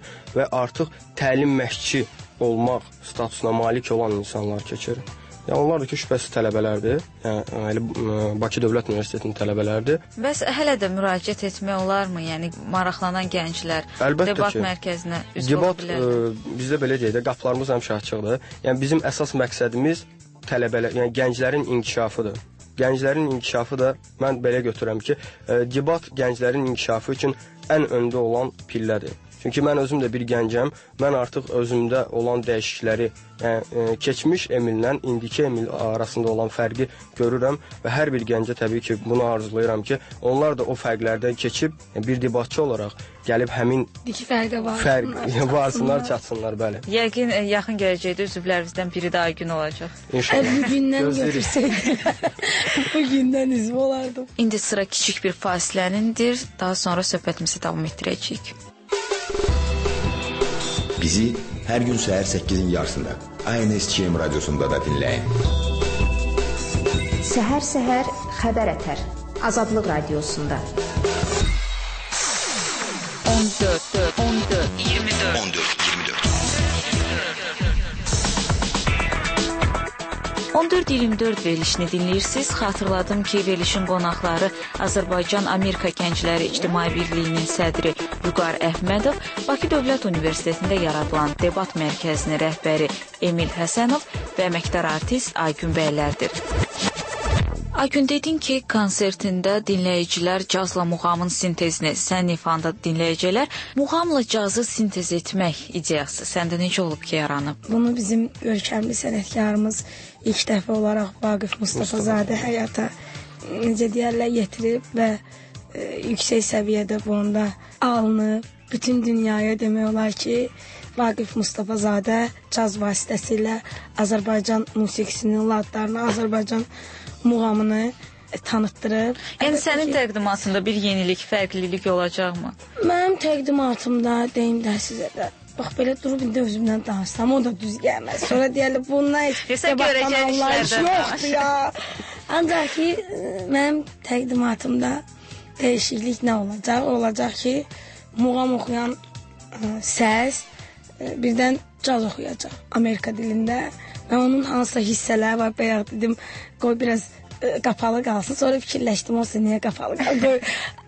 və artıq təlim məşqçi olmaq statusuna malik olan insanlar keçir. Yəni onlar da ki, şübhəsiz tələbələrdir. Yəni elə Bakı Dövlət Universitetinin tələbələrdir. Bəs hələ də müraciət etmək olarmı? Yəni maraqlanan gənclər Əlbəttə debat ki, mərkəzinə üzv ola bilər. Debat bizdə belə deyək də, qapılarımız həmişə açıqdır. Yəni bizim əsas məqsədimiz tələbələr, yəni gənclərin inkişafıdır. Gənclərin inkişafı da mən belə götürürəm ki, debat gənclərin inkişafı üçün ən öndə olan pillədir. Çünki mən özüm də bir gəncəm, mən artıq özümdə olan dəyişiklikləri, yəni keçmiş Emillə indiki Emil arasında olan fərqi görürəm və hər bir gəncə təbii ki, bunu arzulayıram ki, onlar da o fərqlərdən keçib bir debatçı olaraq gəlib həmin fərq varsınlar, çatsınlar, bəli. Yəqin yaxın gələcəkdə üzvlərimizdən biri də Aygün olacaq. İnşallah. Bugündən götürsəydik, bugündən üzv olardım. İndi sıra kiçik bir fasilənindir, daha sonra söhbətimizi davam etdirəcəyik. Bizi hər gün səhər səkkizin yarısında A N S K M radiosunda da dinləyin. Səhər-səhər xəbər ətər Azadlıq radiosunda. on dörd, on dörd, iyirmi dörd. on dörd, iyirmi dörd. on dörd iyirmi dörd verilişini dinləyirsiniz. Xatırladım ki, verilişin qonaqları Azərbaycan-Amerika Gəncləri İctimai Birliyinin sədri Vüqar Əhmədov, Bakı Dövlət Universitetində yaradılan debat mərkəzinin rəhbəri Emil Həsənov və əməkdar artist Aygün bəylərdir. Aygün, dedin ki, konsertində dinləyicilər cazla muğamın sintezini, sən ifanda dinləyicilər muğamla cazı sintez etmək ideyası səndə necə olub ki, yaranıb? Bunu bizim görkəmli sənətkarımız ilk dəfə olaraq Vaqif Mustafazadə həyata necə deyərlər yetirib və e, yüksək səviyyədə bunda alınıb. Bütün dünyaya demək olar ki, Vaqif Mustafazadə caz vasitəsilə Azərbaycan musiqisinin ladlarını, Azərbaycan muğamını tanıtdırıb. Yəni sənin təqdimatında bir yenilik, fərqlilik olacaqmı? Mənim təqdimatımda deyim də sizə də. Bax belə durub indi özümdən danışsam, o da düz gəlməz. Sonra deyərlər bununla heç anlayış yoxdur ya. Ancaq ki, mənim təqdimatımda dəyişiklik nə olacaq? Olacaq ki, muğam oxuyan ə, səs ə, birdən caz oxuyacaq Amerika dilində. Və onun hansısa hissələri var, bayaq dedim, qoy biraz ə, qapalı qalsın. Sonra fikirləşdim, olsa niyə qapalı qalsın, qoy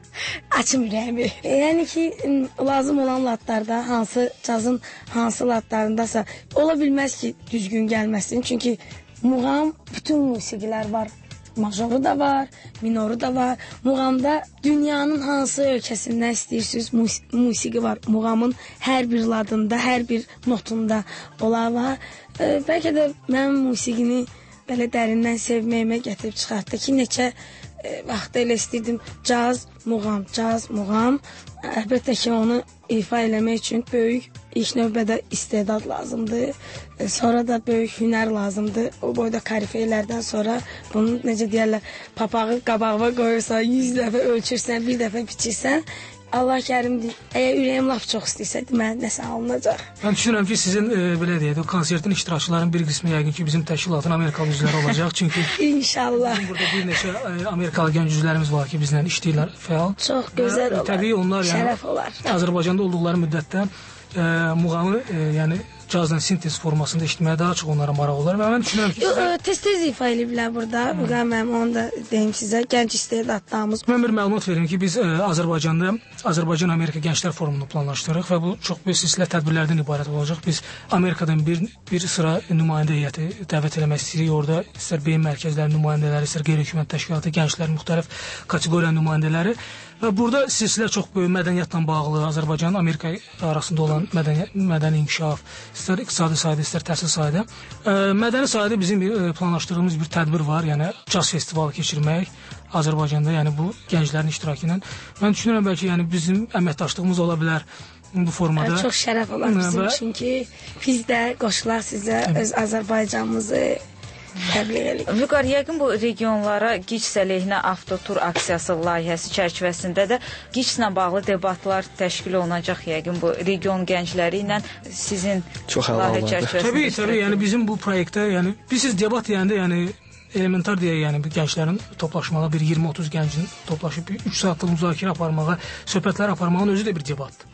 açım ürəyimi. Yəni ki, lazım olan ladlarda, hansı cazın hansı ladlarındasa, ola bilməz ki, düzgün gəlməsin. Çünki muğam, bütün musiqilər var. Majoru da var, minoru da var. Muğamda dünyanın hansı ölkəsindən istəyirsiniz, mus musiqi var. Muğamın hər bir ladında, hər bir notunda ola var. E, bəlkə də mənim musiqini belə dərindən sevməyimə gətirib çıxartdı ki, neçə e, vaxtda elə istəyirdim caz, muğam, caz, muğam. Əlbəttə ki, onu ifa eləmək üçün böyük ilk növbədə istedad lazımdır. E, sonra da böyük hünər lazımdır. O boyda karifeylərdən sonra bunu necə deyərlər, papağı qabağına qoyursan, yüz dəfə ölçürsən, bir dəfə biçirsən, Allah kərimdir. Əgər ürəyim laf çox istəyirsə, deməli nəsə alınacaq. Mən düşünürəm ki, sizin e, belə deyək, o konsertin iştirakçıların bir qismi yəqin ki, bizim təşkilatın Amerikalı üzvləri olacaq. Çünki İnşallah. Bizim burada bir neçə e, Amerikalı gənc üzvlərimiz var ki, bizlə işləyirlər fəal. Çox gözəl və, olar. Təbii onlar yəni şərəf olar. Azərbaycanda olduqları müddətdə e, muğamı e, yəni cazla sintez formasında eşitməyə daha çox onlara maraq olar və mən düşünürəm ki, sizə... Tez-tez ifa eləyiblər burada. Bu qədər mənim onu da deyim sizə, gənc istedadlarımız. Mən bir məlumat verim ki, biz ə, Azərbaycanda Azərbaycan-Amerika Gənclər Forumunu planlaşdırırıq və bu çox böyük silsilə tədbirlərdən ibarət olacaq. Biz Amerikadan bir, bir sıra nümayəndə heyəti dəvət eləmək istəyirik. Orada istər beyin mərkəzləri nümayəndələri, istər qeyri-hökumət təşkilatı, gənclər, müxtəlif kateqoriya nümayəndələri və burada silsilə çox böyük mədəniyyətlə bağlı, Azərbaycan-Amerika arasında olan mədəni, mədəni inkişaf, istər iqtisadi sahədə, istər təhsil sahədə. Ə, mədəni sahədə bizim bir, ə, planlaşdırdığımız bir tədbir var, yəni caz festivalı keçirmək Azərbaycanda, yəni bu gənclərin iştirakı ilə. Mən düşünürəm bəlkə yəni bizim əməkdaşlığımız ola bilər bu formada. Çox şərəf olar bizim üçün ki, biz də qoşular sizə öz Azərbaycanımızı təbliğ edirik. Vüqar, yəqin bu regionlara gic əleyhinə avtotur aksiyası layihəsi çərçivəsində də giclə bağlı debatlar təşkil olunacaq yəqin bu region gəncləri ilə sizin layihə çərçivəsində. Təbii, təbii, yəni bizim bu proyektdə, yəni biz siz debat deyəndə, yəni elementar deyə, yəni bir gənclərin toplaşmağa, bir iyirmi otuz gəncin toplaşıb üç saatlıq müzakirə aparmağa, söhbətlər aparmağın özü də bir debatdır.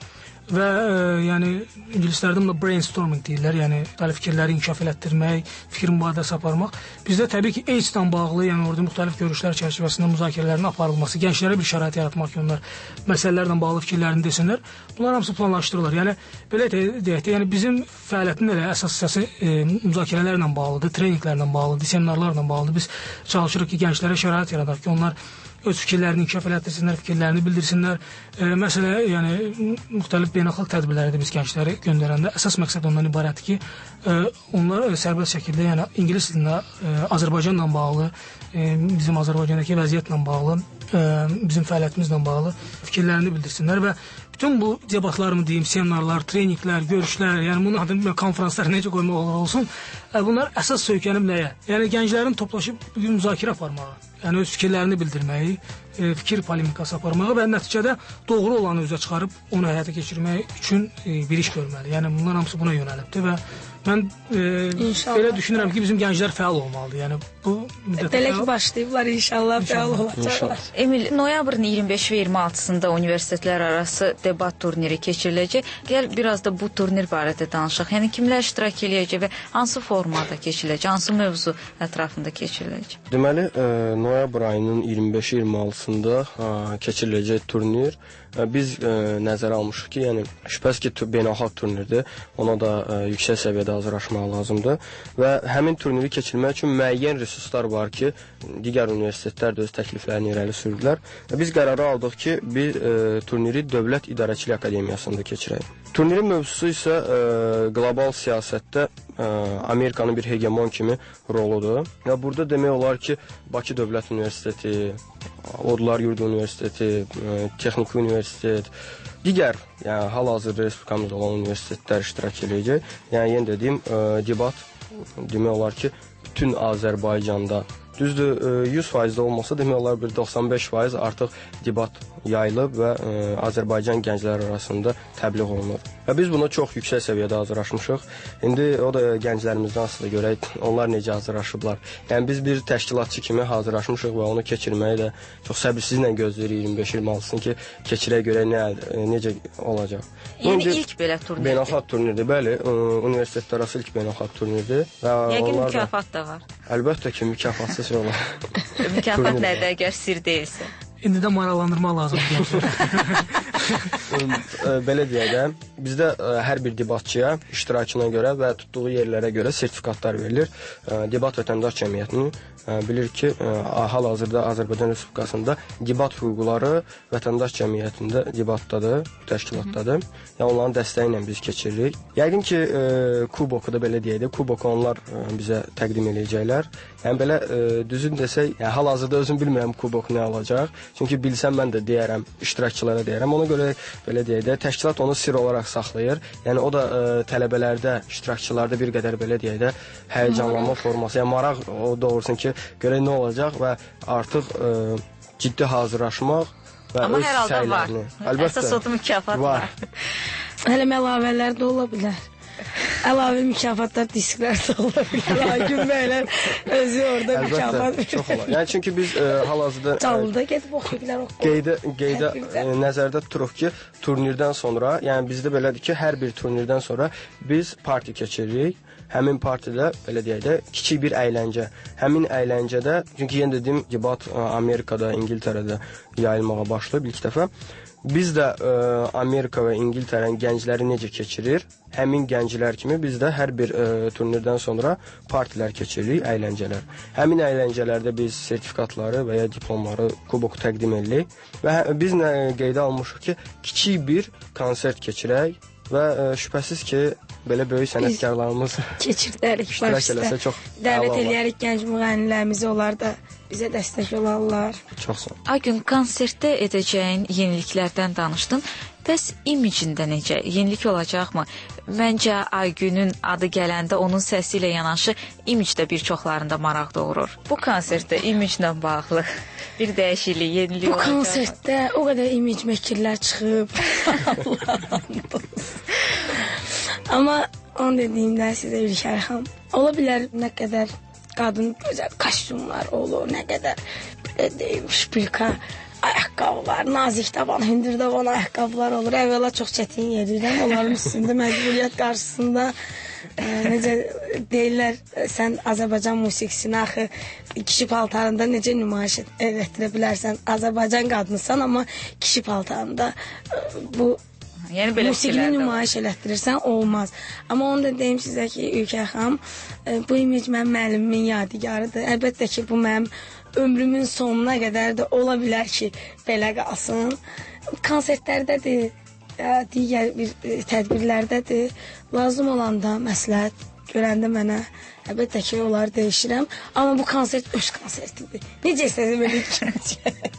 və e, yəni ingilislərdə buna brainstorming deyirlər, yəni müxtəlif fikirləri inkişaf elətdirmək, fikir mübadiləsi aparmaq. Bizdə təbii ki, AIDS-lə bağlı, yəni orada müxtəlif görüşlər çərçivəsində müzakirələrin aparılması, gənclərə bir şərait yaratmaq ki, onlar məsələlərlə bağlı fikirlərini desinlər. Bunlar hamısı planlaşdırılır. Yəni belə deyək də, yəni bizim fəaliyyətin elə əsas hissəsi e, müzakirələrlə bağlıdır, treninqlərlə bağlıdır, seminarlarla bağlıdır. Biz çalışırıq ki, gənclərə şərait yaradaq ki, onlar öz fikirlərini inkişaf elətdirsinlər, fikirlərini bildirsinlər. E, məsələ, yəni müxtəlif beynəlxalq tədbirlərdə biz gəncləri göndərəndə əsas məqsəd ondan ibarətdir ki, e, onlar sərbəst şəkildə, yəni ingilis dilində e, Azərbaycanla bağlı, e, bizim Azərbaycandakı vəziyyətlə bağlı, e, bizim fəaliyyətimizlə bağlı fikirlərini bildirsinlər və bütün bu debatlarımı deyim, seminarlar, treninqlər, görüşlər, yəni bunun adını konferanslar necə qoymaq olur olsun, e, bunlar əsas söykənib nəyə? Yəni gənclərin toplaşıb bir müzakirə aparmağı, yəni öz fikirlərini bildirməyi, e, fikir polemikası aparmağı və nəticədə doğru olanı üzə çıxarıb onu həyata keçirmək üçün e, bir iş görməli. Yəni bunlar hamısı buna yönəlibdir və mən e, belə düşünürəm ki, bizim gənclər fəal olmalıdır. Yəni bu müddətdə belə ki, başlayıblar inşallah fəal olacaqlar. Emil, noyabrın iyirmi beşi və iyirmi altısında universitetlər arası debat turniri keçiriləcək. Gəl biraz da bu turnir barədə danışaq. Yəni kimlər iştirak eləyəcək və hansı formada keçiriləcək, hansı mövzu ətrafında keçiriləcək? Deməli, e, noyabr ayının iyirmi beşi iyirmi altısında e, keçiriləcək turnir e, biz e, nəzərə almışıq ki, yəni şübhəsiz ki, beynəlxalq turnirdir. Ona da e, yüksək səviyyədə hazırlaşmaq lazımdır və həmin turniri keçirmək üçün müəyyən resurslar var ki, digər universitetlər də öz təkliflərini irəli sürdülər və biz qərarı aldıq ki, bir e, turniri Dövlət İdarəçilik Akademiyasında keçirək. Turnirin mövzusu isə e, qlobal siyasətdə e, Amerikanın bir hegemon kimi roludur və burada demək olar ki, Bakı Dövlət Universiteti, Odlar Yurdu Universiteti, e, Texniki Universitet, digər, yəni hal-hazırda respublikamızda olan universitetlər iştirak edəcək. Yəni yenə dediyim, e, debat demək olar ki, bütün Azərbaycanda, düzdür, yüz faizdə olmasa demək olar bir doxsan beş faiz artıq debat yayılıb və ə, Azərbaycan gəncləri arasında təbliğ olunur. Və biz buna çox yüksək səviyyədə hazırlaşmışıq. İndi o da gənclərimizdən asılı görək, onlar necə hazırlaşıblar. Yəni biz bir təşkilatçı kimi hazırlaşmışıq və onu keçirməyi də çox səbirsizlə gözləyirik iyirmi beş iyirmi altısını ki, keçirək görək nə, necə olacaq. Yəni İndi, ilk belə turnirdir. Beynəlxalq turnirdir, bəli. Universitetlər arası ilk beynəlxalq turnirdir. Yəqin mükafat da var. Əlbəttə ki, mükafatsız olar. Mükafat nədir, əgər sir deyilsə? İndi də maraqlandırmaq lazımdır. Belə deyək də, bizdə hər bir debatçıya iştirakına görə və tutduğu yerlərə görə sertifikatlar verilir. Debat vətəndaş cəmiyyətinin bilir ki, hal-hazırda Azərbaycan Respublikasında debat hüquqları vətəndaş cəmiyyətində debatdadır, təşkilatdadır. Yəni onların dəstəyi ilə biz keçiririk. Yəqin ki, kuboku da belə deyək də, kuboku onlar bizə təqdim edəcəklər. Yəni belə düzün desək, yəni, hal-hazırda özüm bilmirəm kubok nə alacaq. Çünki bilsəm mən də deyərəm, iştirakçılara deyərəm. Ona görə belə deyək də, təşkilat onu sir olaraq saxlayır. Yəni o da ə, tələbələrdə, iştirakçılarda bir qədər belə deyək də, həyəcanlanma forması, yəni maraq o doğrusun ki, görək nə olacaq və artıq ə, ciddi hazırlaşmaq və Amma öz hər halda səylərini. var. Əlbəttə. Əsas odu mükafat var. var. Hələ əlavələr də ola bilər. Əlavə mükafatlar, disklər də ola bilər. Hakim bəylər özü orada mükafat. Çox olar. Yəni çünki biz ə, hal-hazırda Cavulda gedib oxuyublar. Qeydə qeydə ə, nəzərdə tuturuq ki, turnirdən sonra, yəni bizdə belədir ki, hər bir turnirdən sonra biz parti keçiririk. Həmin partidə belə deyək də kiçik bir əyləncə. Həmin əyləncədə, çünki yenə dediyim debat Amerikada, İngiltərədə yayılmağa başlayıb ilk dəfə. Biz də ə, Amerika və İngiltərənin gəncləri necə keçirir? Həmin gənclər kimi biz də hər bir ə, turnirdən sonra partilər keçiririk, əyləncələr. Həmin əyləncələrdə biz sertifikatları və ya diplomları, kuboku təqdim edirik və hə, biz nə qeydə almışıq ki, kiçik bir konsert keçirək və ə, şübhəsiz ki, belə böyük sənətkarlarımız keçirdərik başda. Dəvət eləyərik gənc müğənnilərimizi, onlar da bizə dəstək olarlar. Çox sağ ol. Aygün, konsertdə edəcəyin yeniliklərdən danışdın. Bəs imicində necə? Yenilik olacaqmı? Məncə Aygünün adı gələndə onun səsi ilə yanaşı imic də bir çoxlarında maraq doğurur. Bu konsertdə imiclə bağlı bir dəyişiklik, yenilik olacaq. Bu konsertdə o qədər imic məkirlər çıxıb. Allah'ım. Amma onu dediyimdə sizə bir şərxəm. Ola bilər nə qədər qadın gözəl kostyumlar olur, nə qədər belə deyim, şpilka, ayaqqabı ayaqqabılar, nazik taban, hündür taban ayaqqabılar olur. Əvvəla çox çətin yerirəm. Onların üstündə məcburiyyət qarşısında e, necə deyirlər, sən Azərbaycan musiqisini axı kişi paltarında necə nümayiş etdirə bilərsən? Azərbaycan qadınsan, amma kişi paltarında e, bu Yəni belə musiqini nümayiş elətdirirsən, olmaz. Amma onu da deyim sizə ki, Ülkə xanım, e, bu image mənim müəllimimin yadigarıdır. Əlbəttə ki, bu mənim ömrümün sonuna qədər də ola bilər ki, belə qalsın. Konsertlərdədir, ya, digər bir e, tədbirlərdədir. Lazım olanda məsləhət görəndə mənə, əlbəttə ki, onları dəyişirəm. Amma bu konsert öz konsertidir. Necə istədim elə ki.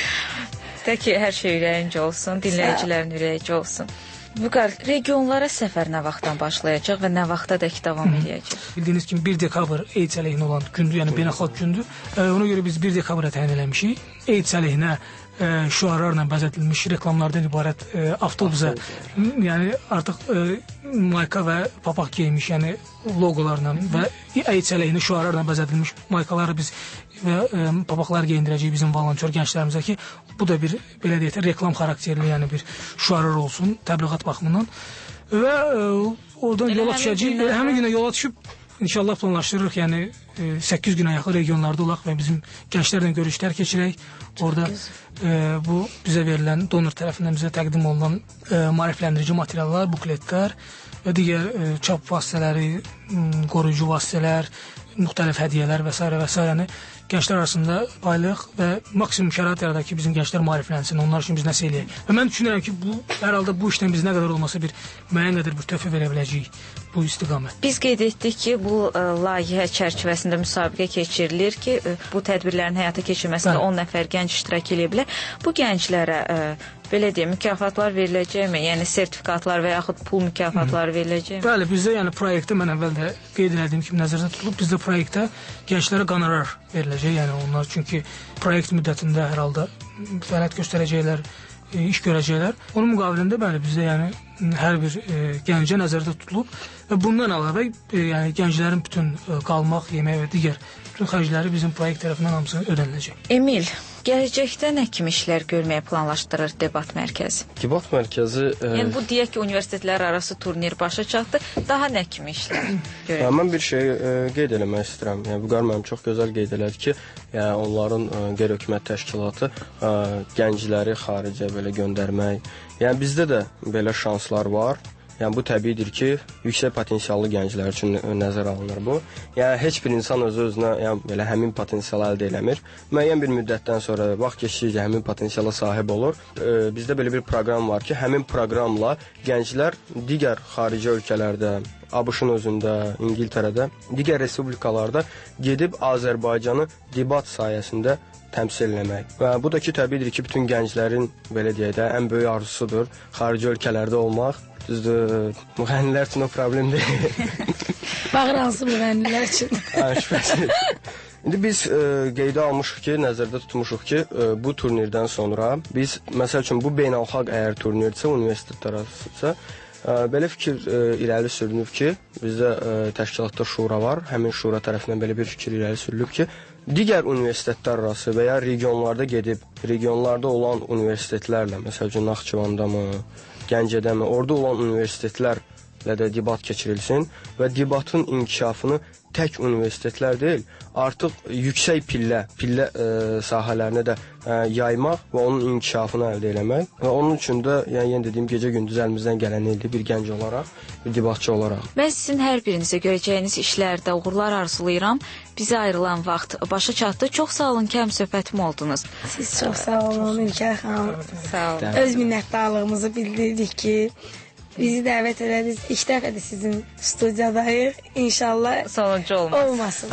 Tək ki, hər şey ürəyincə olsun, dinləyicilərin ürəyincə olsun. Vüqar, regionlara səfər nə vaxtdan başlayacaq və nə vaxta dək davam edəcək? Bildiyiniz kimi bir dekabr AIDS əleyhinə olan gündür, yəni beynəlxalq gündür. E, ona görə biz bir dekabra təyin eləmişik. AIDS əleyhinə e, şüarlarla bəzədilmiş reklamlardan ibarət e, avtobusa, yəni artıq e, mayka və papaq geymiş, yəni logolarla və AIDS əleyhinə şüarlarla bəzədilmiş maykaları biz və e, papaqlar geyindirəcəyik bizim volontyor gənclərimizə ki, bu da bir, belə deyək, reklam xarakterli, yəni bir şüarlar olsun, təbliğat baxımından. Və e, oradan yola düşəcəyik, həmin günə yola düşüb, inşallah planlaşdırırıq, yəni e, səkkiz günə yaxın regionlarda olaq və bizim gənclərlə görüşlər keçirək. Orada e, bu bizə verilən, donor tərəfindən bizə təqdim olunan e, maarifləndirici materiallar, bukletlər və digər e, çap vasitələri, qoruyucu vasitələr, müxtəlif hədiyyələr və s. və s. Yəni gənclər arasında paylıq və maksimum şərait yaradaq ki, bizim gənclər maariflənsin, onlar üçün biz nəsə eləyək. Və mən düşünürəm ki, bu hər halda bu işdən biz nə qədər olmasa bir müəyyən qədər bir töhfə verə biləcəyik bu istiqamət. Biz qeyd etdik ki, bu ə, layihə çərçivəsində müsabiqə keçirilir ki, ə, bu tədbirlərin həyata keçirilməsində on nəfər gənc iştirak edə bilər. Bu gənclərə ə, belə deyək, mükafatlar veriləcəkmi? Yəni sertifikatlar və yaxud pul mükafatları veriləcəkmi? Bəli, bizdə yəni proyektdə mən əvvəldə qeyd etdiyim kimi nəzərdə tutulub, bizdə proyektdə gənclərə qonorar veriləcək. Yəni onlar çünki proyekt müddətində hər halda fəaliyyət göstərəcəklər, iş görəcəklər. Onun müqabilində bəli bizdə yəni hər bir e, gəncə nəzərdə tutulub və bundan əlavə e, yəni gənclərin bütün e, qalmaq, yemək və digər bütün xərcləri bizim proyekt tərəfindən hamısı ödəniləcək. Emil, gələcəkdə nə kimi işlər görməyə planlaşdırır debat mərkəzi? Debat mərkəzi... E... Yəni bu deyək ki, universitetlər arası turnir başa çatdı, daha nə kimi işlər görək? Yəni, mən bir şey e, qeyd eləmək istəyirəm. Yəni, Vüqar mənim çox gözəl qeyd elədi ki, yəni, onların e, qeyri-hökumət təşkilatı e, gəncləri xaricə belə göndərmək. Yəni, bizdə də belə şanslar var. Yəni, bu təbiidir ki, yüksək potensiallı gənclər üçün nəzər alınır bu. Yəni, heç bir insan özü-özünə yəni, belə həmin potensialı əldə eləmir. Müəyyən bir müddətdən sonra vaxt keçdikcə həmin potensiala sahib olur. E, bizdə belə bir proqram var ki, həmin proqramla gənclər digər xarici ölkələrdə, ABŞ-ın özündə, İngiltərədə, digər respublikalarda gedib Azərbaycanı debat sayəsində təmsil eləmək. Və bu da ki, təbiidir ki, bütün gənclərin, belə deyək də, ən böyük arzusudur xarici ölkələrdə olmaq. Düzdür, müğənnilər üçün o problem deyil. Bağır hansı müğənnilər üçün? Hə, şübhəsiz. İndi biz e, qeydə almışıq ki, nəzərdə tutmuşuq ki, e, bu turnirdən sonra biz, məsəl üçün, bu beynəlxalq əgər turnirdirsə, universitetlər arasıdırsa, e, belə fikir e, irəli sürünüb ki, bizdə e, təşkilatda şura var, həmin şura tərəfindən belə bir fikir irəli sürülüb ki, digər universitetlər arası və ya regionlarda gedib, regionlarda olan universitetlərlə, məsəl üçün, Naxçıvanda mı, Gəncədə mi, orada olan universitetlərlə də debat keçirilsin və debatın inkişafını tək universitetlər deyil, artıq yüksək pillə, pillə e, sahələrinə də e, yaymaq və onun inkişafını əldə eləmək və onun üçün də, yəni yenə dediyim, gecə-gündüz əlimizdən gələn ildir bir gənc olaraq, bir debatçı olaraq. Mən sizin hər birinizə görəcəyiniz işlərdə uğurlar arzulayıram. Bizə ayrılan vaxt başa çatdı. Çox sağ olun ki, həm söhbətim oldunuz. Siz çox sağ olun, Ülkər xanım. Sağ olun. Öz minnətdarlığımızı bildirdik ki, bizi dəvət edədiniz. İlk dəfədir sizin studiyadayıq. İnşallah sonuncu olmaz. olmasın.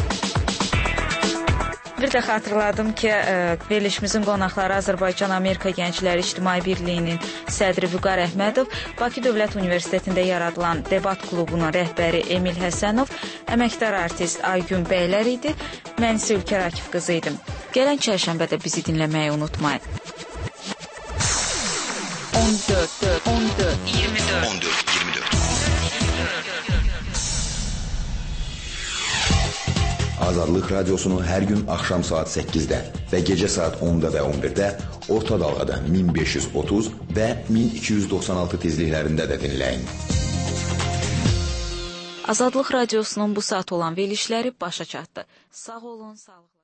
Bir də xatırladım ki, verilişimizin qonaqları Azərbaycan-Amerika Gəncləri İctimai Birliyinin sədri Vüqar Əhmədov, Bakı Dövlət Universitetində yaradılan debat klubunun rəhbəri Emil Həsənov, əməkdar artist Aygün Bəylər idi. Mən isə Ülkər Akif qızı idim. Gələn çərşənbədə bizi dinləməyi unutmayın. on dörd, on dörd, iyirmi dörd. on dörd, iyirmi dörd. Azadlıq radiosunu hər gün axşam saat səkkizdə və gecə saat onda və on birdə orta dalğada min beş yüz otuz və min iki yüz doxsan altı tezliklərində də dinləyin. Azadlıq radiosunun bu saat olan verilişləri başa çatdı. Sağ olun, sağlıqla.